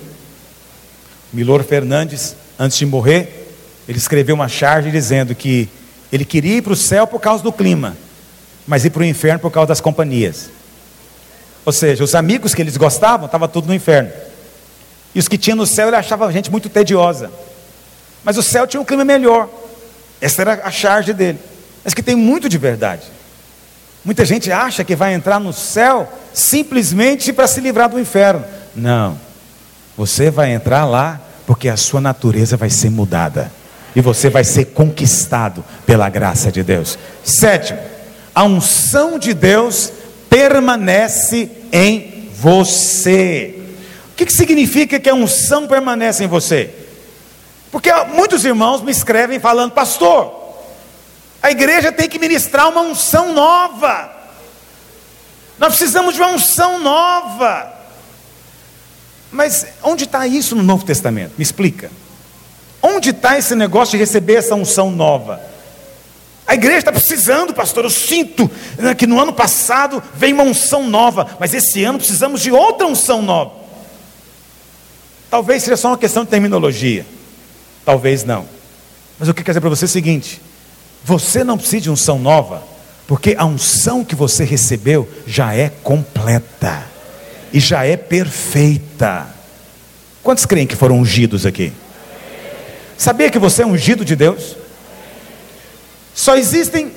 Milor Fernandes, antes de morrer, ele escreveu uma charge dizendo que ele queria ir para o céu por causa do clima, mas ir para o inferno por causa das companhias. Ou seja, os amigos que eles gostavam, estava tudo no inferno. E os que tinham no céu, ele achava a gente muito tediosa. Mas o céu tinha um clima melhor. Essa era a charge dele. Mas que tem muito de verdade. Muita gente acha que vai entrar no céu simplesmente para se livrar do inferno. Não. Você vai entrar lá porque a sua natureza vai ser mudada. E você vai ser conquistado pela graça de Deus. Sétimo, a unção de Deus permanece em você. O que significa que a unção permanece em você? Porque muitos irmãos me escrevem falando: pastor, a igreja tem que ministrar uma unção nova. Nós precisamos de uma unção nova. Mas onde está isso no Novo Testamento? Me explica. Onde está esse negócio de receber essa unção nova? A igreja está precisando, pastor, eu sinto que no ano passado veio uma unção nova, mas esse ano precisamos de outra unção nova. Talvez seja só uma questão de terminologia, talvez não. Mas eu quero dizer para você o seguinte: você não precisa de unção nova, porque a unção que você recebeu já é completa, e já é perfeita. Quantos creem que foram ungidos aqui? Sabia que você é ungido de Deus? Só existem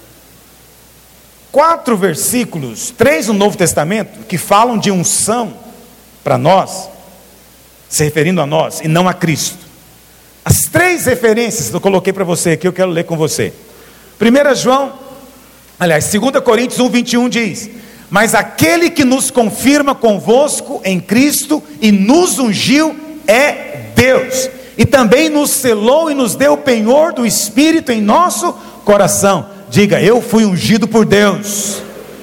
4 versículos, 3 no Novo Testamento, que falam de unção para nós. se referindo a nós e não a Cristo. As 3 referências que eu coloquei para você aqui, eu quero ler com você. 2 Coríntios 1:21 diz: mas aquele que nos confirma convosco em Cristo e nos ungiu é Deus, e também nos selou e nos deu o penhor do Espírito em nosso coração. Diga: eu fui ungido por Deus.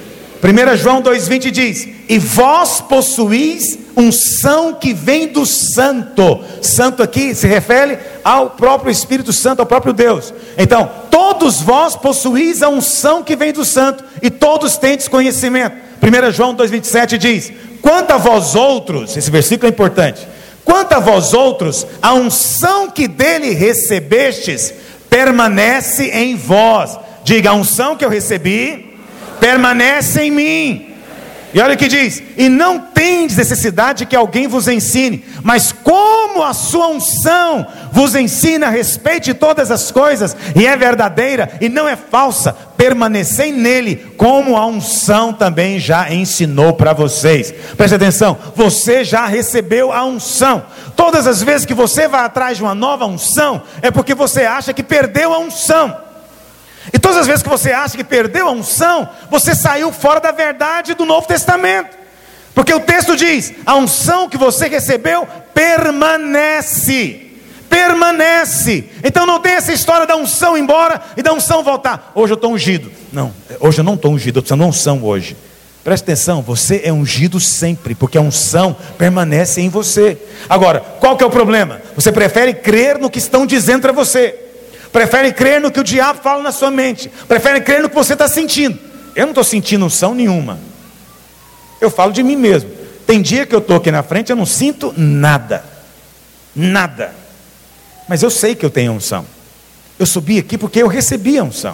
1 João 2:20 diz: e vós possuís unção que vem do Santo. Santo aqui se refere ao próprio Espírito Santo, ao próprio Deus. Então, todos vós possuís a unção que vem do Santo, e todos tendes conhecimento. 1 João 2:27 diz: quanto a vós outros, esse versículo é importante, quanto a vós outros, a unção que dele recebestes permanece em vós. Diga: a unção que eu recebi permanece em mim. E olha o que diz: e não tendes necessidade que alguém vos ensine, mas como a sua unção vos ensina a respeito de todas as coisas, e é verdadeira e não é falsa, permanecei nele, como a unção também já ensinou para vocês. Preste atenção, você já recebeu a unção. Todas as vezes que você vai atrás de uma nova unção, é porque você acha que perdeu a unção. E todas as vezes que você acha que perdeu a unção, você saiu fora da verdade do Novo Testamento. Porque o texto diz: a unção que você recebeu permanece. Permanece. Então não tem essa história da unção ir embora e da unção voltar. Hoje eu estou ungido. Não, hoje eu não estou ungido, eu estou precisando de unção hoje. Preste atenção, você é ungido sempre, porque a unção permanece em você. Agora, qual que é o problema? Você prefere crer no que estão dizendo para você, prefere crer no que o diabo fala na sua mente, prefere crer no que você está sentindo. Eu não estou sentindo unção nenhuma. Eu falo de mim mesmo. Tem dia que eu estou aqui na frente, eu não sinto nada. Nada. Mas eu sei que eu tenho unção. Eu subi aqui porque eu recebi a unção.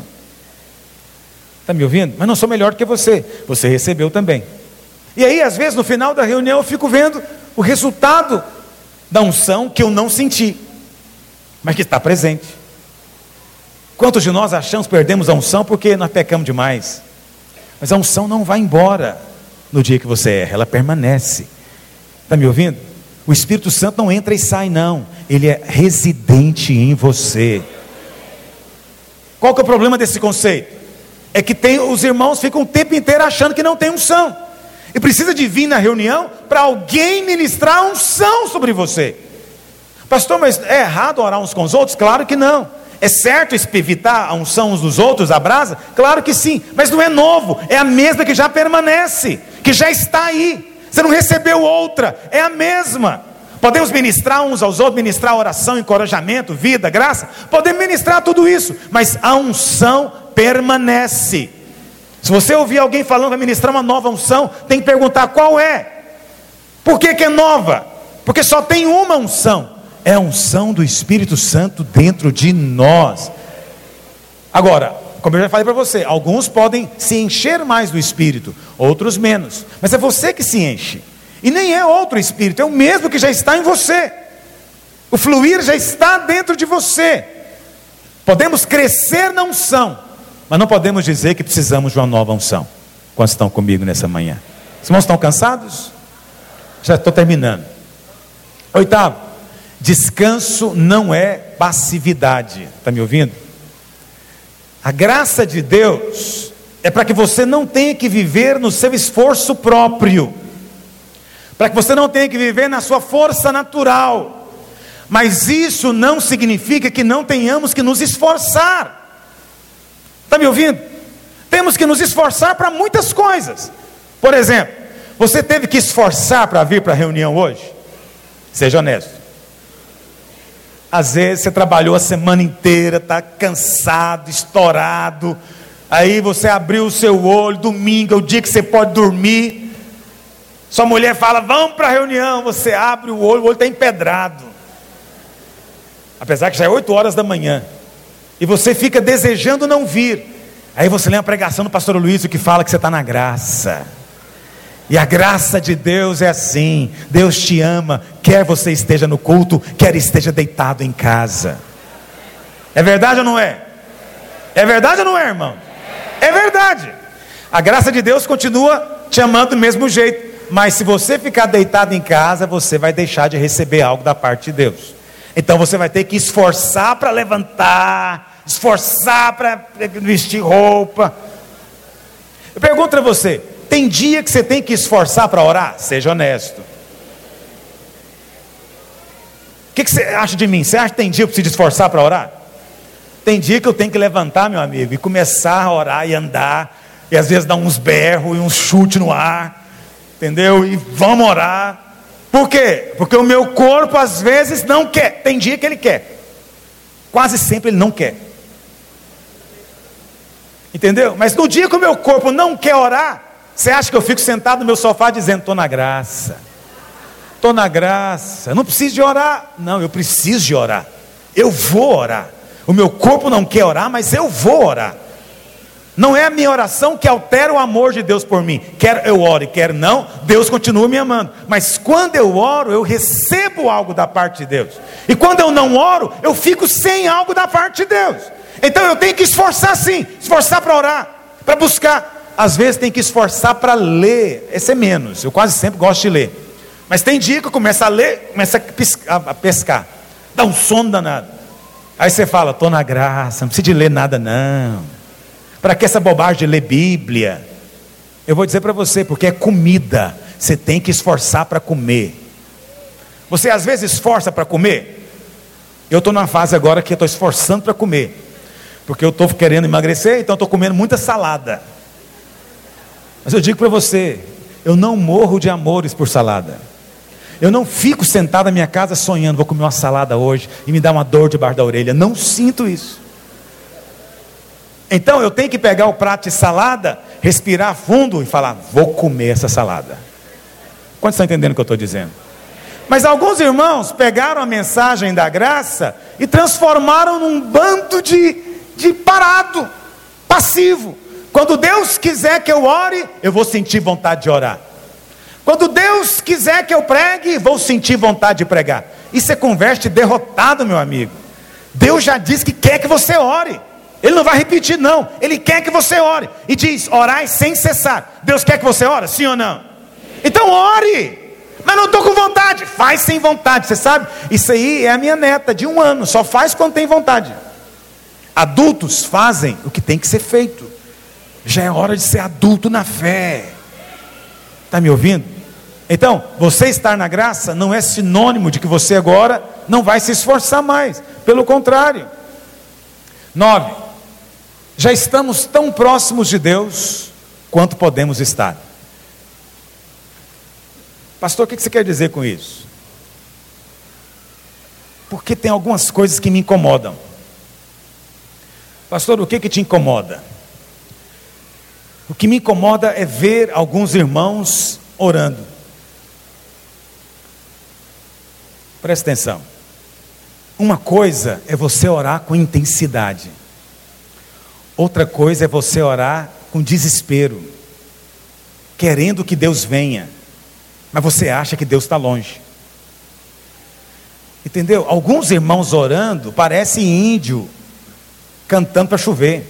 Está me ouvindo? Mas não sou melhor do que você. Você recebeu também. E aí, às vezes, no final da reunião, eu fico vendo o resultado da unção que eu não senti, mas que está presente. Quantos de nós achamos que perdemos a unção porque nós pecamos demais? Mas a unção não vai embora no dia que você erra, ela permanece. Está me ouvindo? O Espírito Santo não entra e sai, não. Ele é residente em você. Qual que é o problema desse conceito? É que os irmãos ficam o tempo inteiro achando que não tem unção. E precisa de vir na reunião para alguém ministrar a unção sobre você. Pastor, mas é errado orar uns com os outros? Claro que não. É certo evitar a unção uns dos outros, a brasa? Claro que sim, mas não é novo, é a mesma que já permanece, que já está aí. Você não recebeu outra, é a mesma. Podemos ministrar uns aos outros, ministrar oração, encorajamento, vida, graça, podemos ministrar tudo isso, mas a unção permanece. Se você ouvir alguém falando que vai ministrar uma nova unção, tem que perguntar qual é. Por que é nova? Porque só tem uma unção, é a unção do Espírito Santo dentro de nós. Agora, como eu já falei para você, alguns podem se encher mais do Espírito, outros menos, mas é você que se enche, e nem é outro Espírito, é o mesmo que já está em você. O fluir já está dentro de você. Podemos crescer na unção, mas não podemos dizer que precisamos de uma nova unção. Quantos estão comigo nessa manhã? Os irmãos estão cansados? Já estou terminando. 8º, descanso não é passividade. Está me ouvindo? A graça de Deus é para que você não tenha que viver no seu esforço próprio, para que você não tenha que viver na sua força natural. Mas isso não significa que não tenhamos que nos esforçar. Está me ouvindo? Temos que nos esforçar para muitas coisas. Por exemplo, você teve que esforçar para vir para a reunião hoje? Seja honesto. Às vezes você trabalhou a semana inteira, está cansado, estourado. Aí você abriu o seu olho, domingo é o dia que você pode dormir. Sua mulher fala, vamos para a reunião. Você abre o olho está empedrado. Apesar que já é 8 horas da manhã. E você fica desejando não vir. Aí você lê uma pregação do pastor Luiz que fala que você está na graça. E a graça de Deus é assim. Deus te ama, quer você esteja no culto, quer esteja deitado em casa. É verdade ou não é? É verdade ou não é, irmão? É verdade. A graça de Deus continua te amando do mesmo jeito. mas se você ficar deitado em casa, você vai deixar de receber algo da parte de Deus. Então você vai ter que esforçar para levantar, esforçar para vestir roupa. Eu pergunto para você, tem dia que você tem que esforçar para orar? Seja honesto. O que você acha de mim? Você acha que tem dia que eu preciso esforçar para orar? Tem dia que eu tenho que levantar, meu amigo, e começar a orar e andar, e às vezes dar uns berros e uns chutes no ar, entendeu? E vamos orar. Por quê? Porque o meu corpo às vezes não quer. Tem dia que ele quer, quase sempre ele não quer, entendeu? Mas no dia que o meu corpo não quer orar, você acha que eu fico sentado no meu sofá dizendo, estou na graça, não preciso de orar? Não, eu preciso de orar, eu vou orar. O meu corpo não quer orar, mas eu vou orar. Não é a minha oração que altera o amor de Deus por mim. Quer eu ore, quer não, Deus continua me amando. Mas quando eu oro, eu recebo algo da parte de Deus. E quando eu não oro, eu fico sem algo da parte de Deus. Então eu tenho que esforçar sim, esforçar para orar, para buscar. Às vezes tem que esforçar para ler. Esse é menos, eu quase sempre gosto de ler. Mas tem dia que eu começo a ler, começo a pescar. Dá um sono danado. Aí você fala, estou na graça, não preciso de ler nada não. Para que essa bobagem de ler Bíblia? Eu vou dizer para você, porque é comida. Você tem que esforçar para comer. Você às vezes esforça para comer? Eu estou numa fase agora que eu estou esforçando para comer. Porque eu estou querendo emagrecer, então estou comendo muita salada. Mas eu digo para você, eu não morro de amores por salada. Eu não fico sentado na minha casa sonhando, vou comer uma salada hoje e me dá uma dor debaixo da orelha. Não sinto isso. Então eu tenho que pegar o prato de salada, respirar fundo e falar, vou comer essa salada. Quantos estão entendendo o que eu estou dizendo? Mas alguns irmãos pegaram a mensagem da graça e transformaram num bando de parado, passivo. Quando Deus quiser que eu ore, eu vou sentir vontade de orar. Quando Deus quiser que eu pregue, vou sentir vontade de pregar. Isso é conversa derrotado, meu amigo. Deus já disse que quer que você ore. Ele não vai repetir não, Ele quer que você ore. E diz, orai sem cessar. Deus quer que você ore, sim ou não? Então ore. Mas não estou com vontade. Faz sem vontade, você sabe? Isso aí é a minha neta de 1 ano. Só faz quando tem vontade. Adultos fazem o que tem que ser feito. Já é hora de ser adulto na fé. Está me ouvindo? Então, você estar na graça não é sinônimo de que você agora não vai se esforçar mais. Pelo contrário. 9. Já estamos tão próximos de Deus quanto podemos estar. Pastor, o que você quer dizer com isso? Porque tem algumas coisas que me incomodam. Pastor, o que te incomoda? O que me incomoda é ver alguns irmãos orando. Presta atenção. Uma coisa é você orar com intensidade. Outra coisa é você orar com desespero, querendo que Deus venha, mas você acha que Deus está longe. Entendeu? Alguns irmãos orando, parece índio, cantando para chover.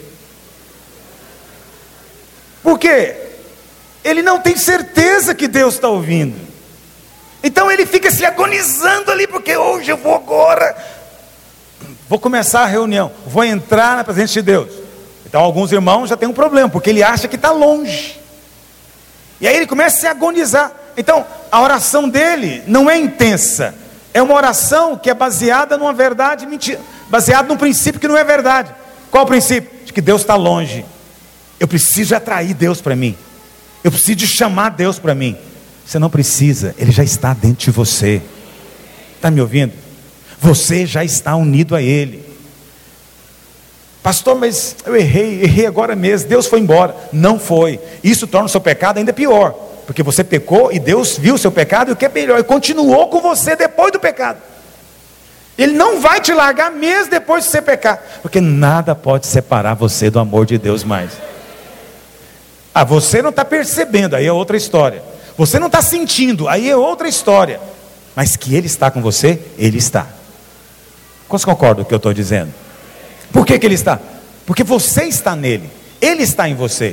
Por quê? Ele não tem certeza que Deus está ouvindo. Então ele fica se agonizando ali, porque hoje eu vou agora, vou começar a reunião, vou entrar na presença de Deus. Então alguns irmãos já têm um problema, porque ele acha que está longe. E aí ele começa a se agonizar. Então a oração dele não é intensa. É uma oração que é baseada numa verdade mentira, baseada num princípio que não é verdade. Qual o princípio? De que Deus está longe. Eu preciso atrair Deus para mim. Eu preciso de chamar Deus para mim. Você não precisa, Ele já está dentro de você. Está me ouvindo? Você já está unido a Ele. Pastor, mas eu errei agora mesmo, Deus foi embora. Não foi. Isso torna o seu pecado ainda pior, porque você pecou e Deus viu o seu pecado, e o que é melhor, Ele continuou com você depois do pecado. Ele não vai te largar mesmo depois de você pecar, porque nada pode separar você do amor de Deus mais. Você não está percebendo, aí é outra história. Você não está sentindo, aí é outra história. Mas que Ele está com você, Ele está. Quantos concordam com o que eu estou dizendo? Por que Ele está? Porque você está nele, Ele está em você.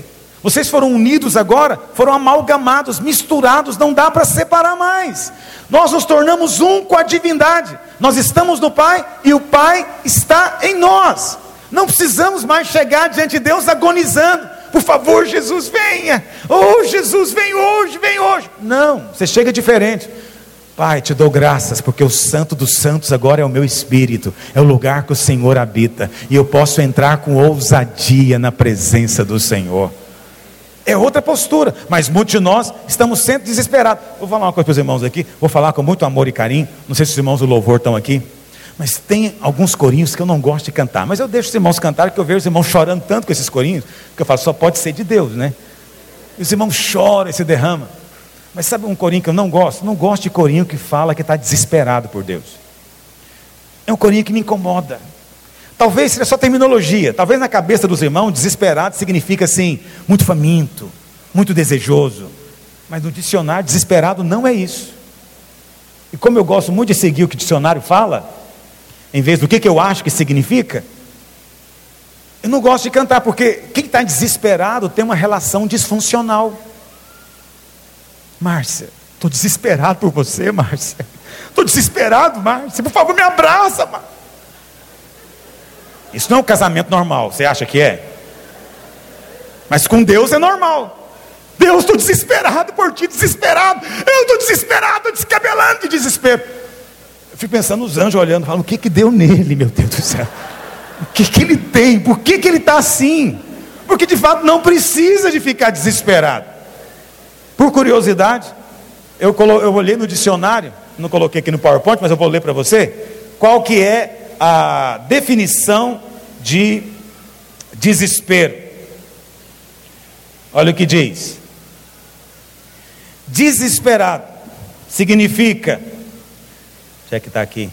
Vocês foram unidos agora, foram amalgamados, misturados, não dá para separar mais. Nós nos tornamos um com a divindade. Nós estamos no Pai e o Pai está em nós. Não precisamos mais chegar diante de Deus agonizando. Por favor, Jesus, venha. Oh, Jesus, vem hoje, vem hoje. Não, você chega diferente. Pai, te dou graças, porque o Santo dos Santos agora é o meu espírito, é o lugar que o Senhor habita, e eu posso entrar com ousadia na presença do Senhor. É outra postura, mas muitos de nós estamos sempre desesperados. Vou falar uma coisa para os irmãos aqui, vou falar com muito amor e carinho, não sei se os irmãos do louvor estão aqui, mas tem alguns corinhos que eu não gosto de cantar, mas eu deixo os irmãos cantar, porque eu vejo os irmãos chorando tanto com esses corinhos, que eu falo, só pode ser de Deus, né? E os irmãos choram e se derramam. Mas sabe um corinho que eu não gosto? Não gosto de corinho que fala que está desesperado por Deus. É um corinho que me incomoda. Talvez seja só terminologia. Talvez na cabeça dos irmãos, desesperado significa assim, muito faminto, muito desejoso. Mas no dicionário, desesperado não é isso. E como eu gosto muito de seguir o que o dicionário fala, em vez do que eu acho que significa, eu não gosto de cantar, porque quem está desesperado tem uma relação disfuncional. Márcia, estou desesperado por você, Márcia. Estou desesperado, Márcia. Por favor, me abraça, Márcia. Isso não é um casamento normal, você acha que é? Mas com Deus é normal. Deus, estou desesperado por ti, desesperado. Eu estou desesperado, estou descabelando de desespero. Eu fico pensando nos anjos olhando, falando, o que deu nele, meu Deus do céu? O que ele tem? Por que ele está assim? Porque de fato não precisa de ficar desesperado. Por curiosidade, eu olhei no dicionário, não coloquei aqui no PowerPoint, mas eu vou ler para você, qual que é a definição de desespero. Olha o que diz. Desesperado significa, já que está aqui,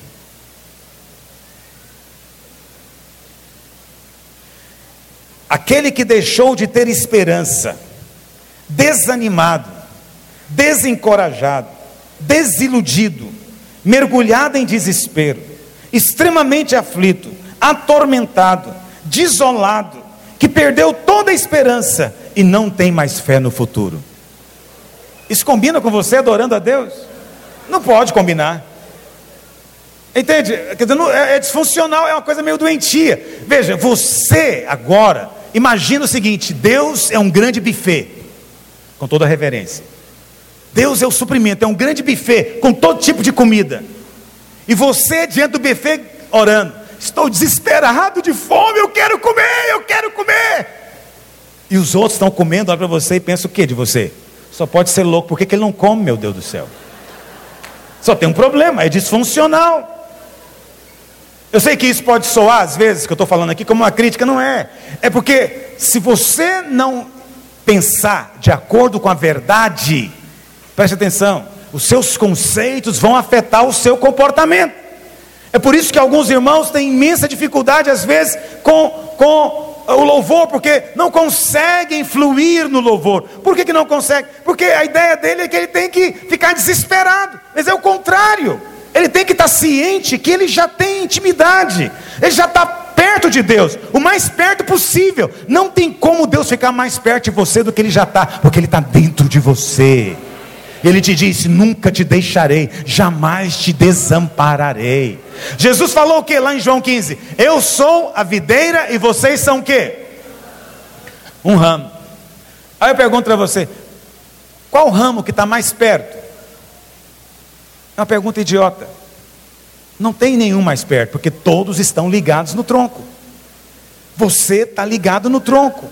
aquele que deixou de ter esperança, desanimado, desencorajado, desiludido, mergulhado em desespero, extremamente aflito, atormentado, desolado, que perdeu toda a esperança e não tem mais fé no futuro. Isso combina com você adorando a Deus? Não pode combinar. Entende? Quer dizer, é disfuncional, é uma coisa meio doentia. Veja, você agora, imagina o seguinte, Deus é um grande buffet, com toda a reverência. Deus é o suprimento, é um grande buffet, com todo tipo de comida. E você diante do buffet orando, estou desesperado de fome, eu quero comer, eu quero comer. E os outros estão comendo, olha para você e pensa o que de você? Só pode ser louco, por que ele não come, meu Deus do céu? Só tem um problema, é disfuncional. Eu sei que isso pode soar às vezes, que eu estou falando aqui, como uma crítica, não é. É porque se você não pensar de acordo com a verdade, preste atenção, os seus conceitos vão afetar o seu comportamento. É por isso que alguns irmãos têm imensa dificuldade às vezes com o louvor, porque não conseguem fluir no louvor. Por que não consegue? Porque a ideia dele é que ele tem que ficar desesperado, mas é o contrário. Ele tem que estar ciente que ele já tem intimidade, ele já está perto de Deus, o mais perto possível. Não tem como Deus ficar mais perto de você do que ele já está, porque ele está dentro de você. Ele te disse, nunca te deixarei, jamais te desampararei. Jesus falou o que lá em João 15? Eu sou a videira e vocês são o que? Um ramo. Aí eu pergunto para você, qual ramo que está mais perto? É uma pergunta idiota. Não tem nenhum mais perto, porque todos estão ligados no tronco. Você está ligado no tronco.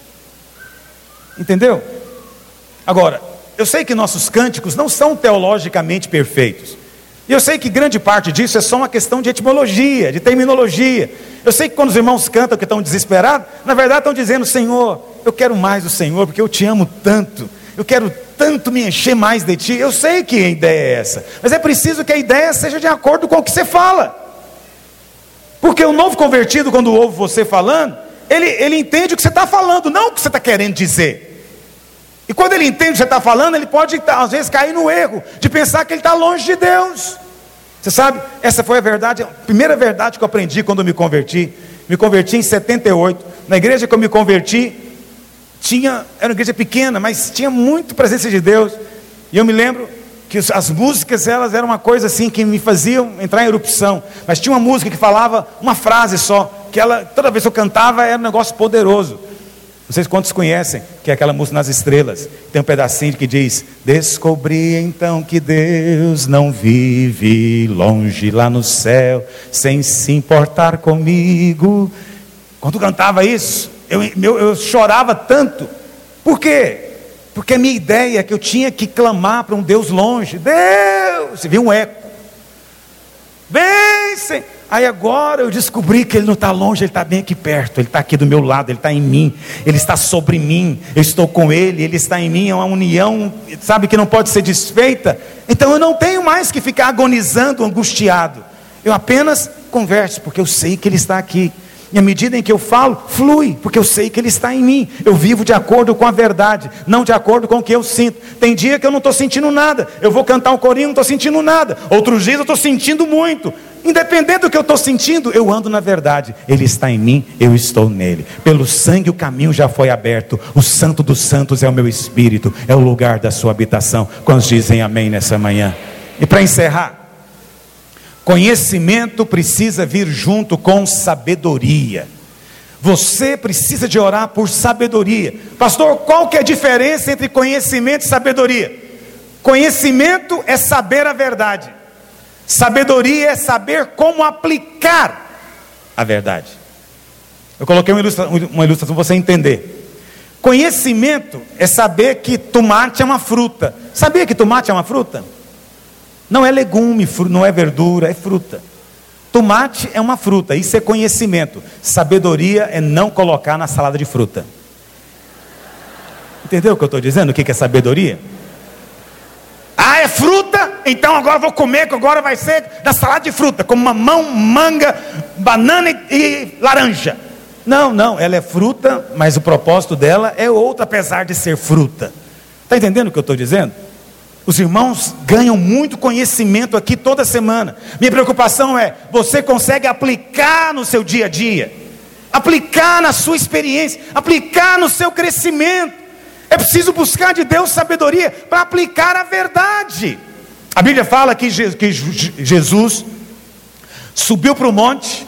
Entendeu? Agora, eu sei que nossos cânticos não são teologicamente perfeitos. E eu sei que grande parte disso é só uma questão de etimologia, de terminologia. Eu sei que quando os irmãos cantam que estão desesperados, na verdade estão dizendo, Senhor, eu quero mais do Senhor, porque eu te amo tanto. Eu quero tanto me encher mais de ti. Eu sei que a ideia é essa, mas é preciso que a ideia seja de acordo com o que você fala. Porque o novo convertido, quando ouve você falando, ele entende o que você está falando, não o que você está querendo dizer. E quando ele entende o que você está falando, ele pode às vezes cair no erro de pensar que ele está longe de Deus. Você sabe, essa foi a verdade, a primeira verdade que eu aprendi quando eu me converti. Me converti em 78. Na igreja que eu me converti, Era uma igreja pequena, mas tinha muito presença de Deus. E eu me lembro que as músicas, elas eram uma coisa assim que me faziam entrar em erupção. Mas tinha uma música que falava uma frase só, que ela, toda vez que eu cantava, era um negócio poderoso. Não sei quantos conhecem, que é aquela música Nas Estrelas. Tem um pedacinho que diz: descobri então que Deus não vive longe lá no céu, sem se importar comigo. Quando eu cantava isso, eu chorava tanto. Por quê? Porque a minha ideia é que eu tinha que clamar para um Deus longe. Deus! Você viu um eco. Vem, Senhor. Aí agora eu descobri que Ele não está longe, Ele está bem aqui perto. Ele está aqui do meu lado, Ele está em mim. Ele está sobre mim, eu estou com Ele, Ele está em mim. É uma união, sabe, que não pode ser desfeita. Então eu não tenho mais que ficar agonizando, angustiado. Eu apenas converso, porque eu sei que Ele está aqui. E à medida em que eu falo, flui, porque eu sei que Ele está em mim. Eu vivo de acordo com a verdade, não de acordo com o que eu sinto. Tem dia que eu não estou sentindo nada. Eu vou cantar um corinho, não estou sentindo nada. Outros dias eu estou sentindo muito. Independente do que eu estou sentindo, eu ando na verdade. Ele está em mim, eu estou nele. Pelo sangue o caminho já foi aberto. O Santo dos Santos é o meu espírito, é o lugar da sua habitação. Quantos dizem amém nessa manhã? E para encerrar, conhecimento precisa vir junto com sabedoria. Você precisa de orar por sabedoria. Pastor, qual que é a diferença entre conhecimento e sabedoria? Conhecimento é saber a verdade. Sabedoria é saber como aplicar a verdade. Eu coloquei uma ilustração para você entender. Conhecimento é saber que tomate é uma fruta. Sabia que tomate é uma fruta? Não é legume, não é verdura, é fruta. Tomate é uma fruta, isso é conhecimento. Sabedoria é não colocar na salada de fruta. Entendeu o que eu estou dizendo? O que é sabedoria? Ah, é fruta? Então agora eu vou comer, que agora vai ser da salada de fruta, como mamão, manga, banana e laranja. Não, ela é fruta, mas o propósito dela é outro, apesar de ser fruta. Está entendendo o que eu estou dizendo? Os irmãos ganham muito conhecimento aqui toda semana. Minha preocupação é, você consegue aplicar no seu dia a dia, aplicar na sua experiência, aplicar no seu crescimento. É preciso buscar de Deus sabedoria para aplicar a verdade. A Bíblia fala que Jesus subiu para o monte.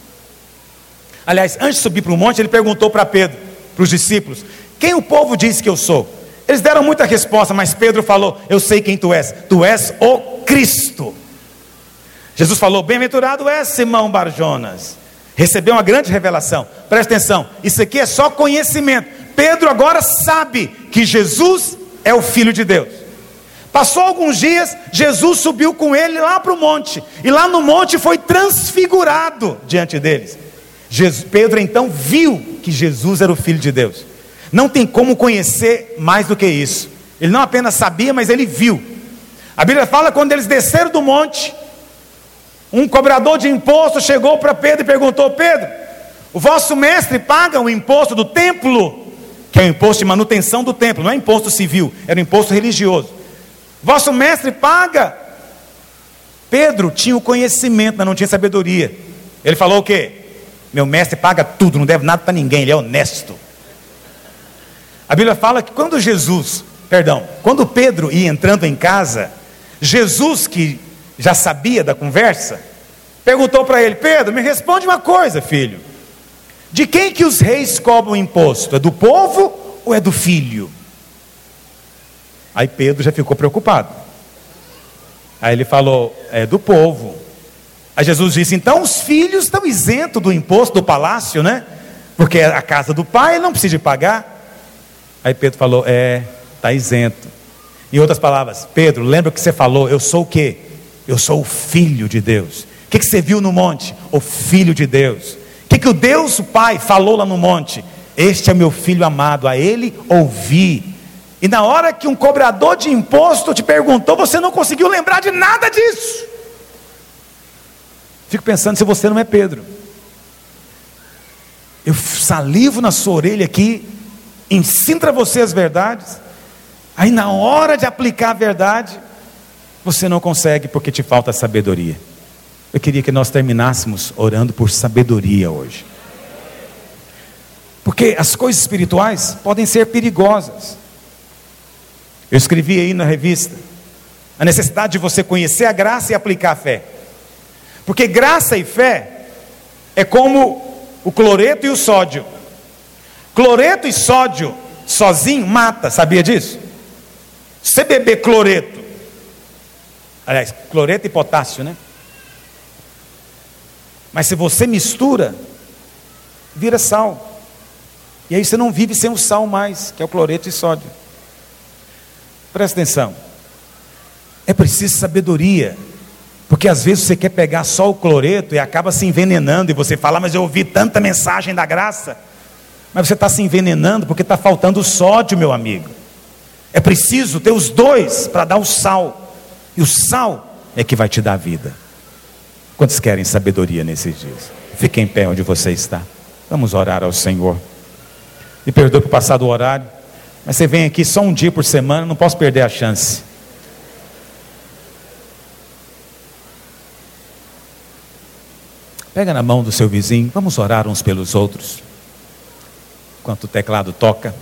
Aliás, antes de subir para o monte, ele perguntou para Pedro, para os discípulos: quem o povo diz que eu sou? Eles deram muita resposta, mas Pedro falou: eu sei quem tu és o Cristo. Jesus falou: bem-aventurado és, Simão Barjonas. Recebeu uma grande revelação. Presta atenção, isso aqui é só conhecimento. Pedro agora sabe que Jesus é o Filho de Deus. Passou alguns dias, Jesus subiu com ele lá para o monte, e lá no monte foi transfigurado diante deles. Pedro então viu que Jesus era o Filho de Deus. Não tem como conhecer mais do que isso. Ele não apenas sabia, mas ele viu. A Bíblia fala que quando eles desceram do monte, um cobrador de imposto chegou para Pedro e perguntou: Pedro, o vosso mestre paga o imposto do templo? Que é o imposto de manutenção do templo, não é imposto civil, era um imposto religioso. Vosso mestre paga? Pedro tinha o conhecimento, mas não tinha sabedoria. Ele falou o quê? Meu mestre paga tudo, não deve nada para ninguém, ele é honesto. A Bíblia fala que quando Pedro ia entrando em casa, Jesus, que já sabia da conversa, perguntou para ele: Pedro, me responde uma coisa, filho. De quem que os reis cobram imposto? É do povo ou é do filho? Aí Pedro já ficou preocupado. Aí ele falou: é do povo. Aí Jesus disse: então os filhos estão isentos do imposto do palácio, né? Porque é a casa do pai, ele não precisa de pagar. Aí Pedro falou: está isento. Em outras palavras: Pedro, lembra o que você falou? Eu sou o quê? Eu sou o Filho de Deus. O que você viu no monte? O Filho de Deus. O que o Deus, o Pai, falou lá no monte? Este é meu Filho amado, a ele ouvi. E na hora que um cobrador de imposto te perguntou, você não conseguiu lembrar de nada disso. Fico pensando se você não é Pedro. Eu salivo na sua orelha aqui, ensino para você as verdades, aí na hora de aplicar a verdade, você não consegue porque te falta sabedoria. Eu queria que nós terminássemos orando por sabedoria hoje. Porque as coisas espirituais podem ser perigosas. Eu escrevi aí na revista a necessidade de você conhecer a graça e aplicar a fé. Porque graça e fé é como o cloreto e o sódio. Cloreto e sódio sozinho mata, sabia disso? Se você beber cloreto, aliás, cloreto e potássio, né? Mas se você mistura, vira sal. E aí você não vive sem o sal mais, que é o cloreto e sódio. Presta atenção. É preciso sabedoria. Porque às vezes você quer pegar só o cloreto e acaba se envenenando. E você fala, mas eu ouvi tanta mensagem da graça. Mas você está se envenenando porque está faltando o sódio, meu amigo. É preciso ter os dois para dar o sal. E o sal é que vai te dar vida. Quantos querem sabedoria nesses dias? Fique em pé onde você está. Vamos orar ao Senhor. Me perdoe por passar do horário, mas você vem aqui só um dia por semana, não posso perder a chance. Pega na mão do seu vizinho, vamos orar uns pelos outros. Enquanto o teclado toca.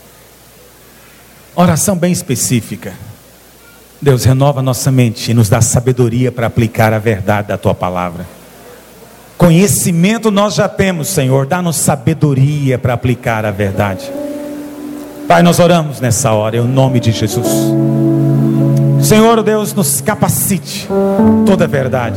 Oração bem específica. Deus, renova nossa mente e nos dá sabedoria para aplicar a verdade da Tua palavra. Conhecimento nós já temos, Senhor, dá-nos sabedoria para aplicar a verdade. Pai, nós oramos nessa hora, em nome de Jesus. Senhor Deus, nos capacite toda a verdade.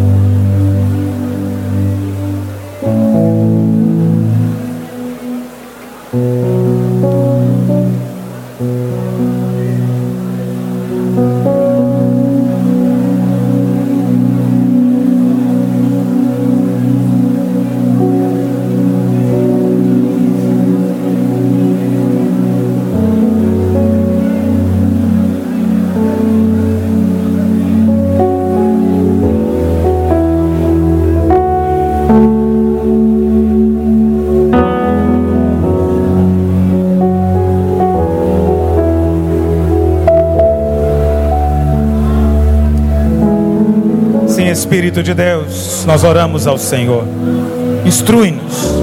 Espírito de Deus, nós oramos ao Senhor. Instrui-nos,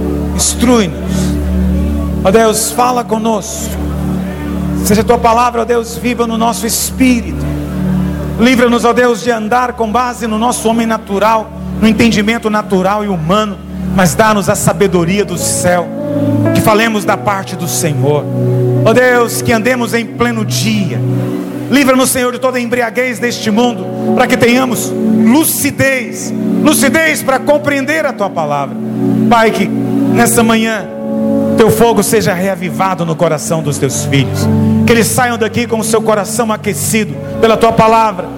ó Deus, fala conosco. Seja a Tua palavra, ó Deus, viva no nosso espírito. Livra-nos, ó Deus, de andar com base no nosso homem natural, no entendimento natural e humano, mas dá-nos a sabedoria do céu, que falemos da parte do Senhor. Ó Deus, que andemos em pleno dia. Livra-nos, Senhor, de toda a embriaguez deste mundo, para que tenhamos lucidez para compreender a Tua palavra. Pai, que nessa manhã Teu fogo seja reavivado no coração dos Teus filhos, que eles saiam daqui com o seu coração aquecido pela Tua palavra,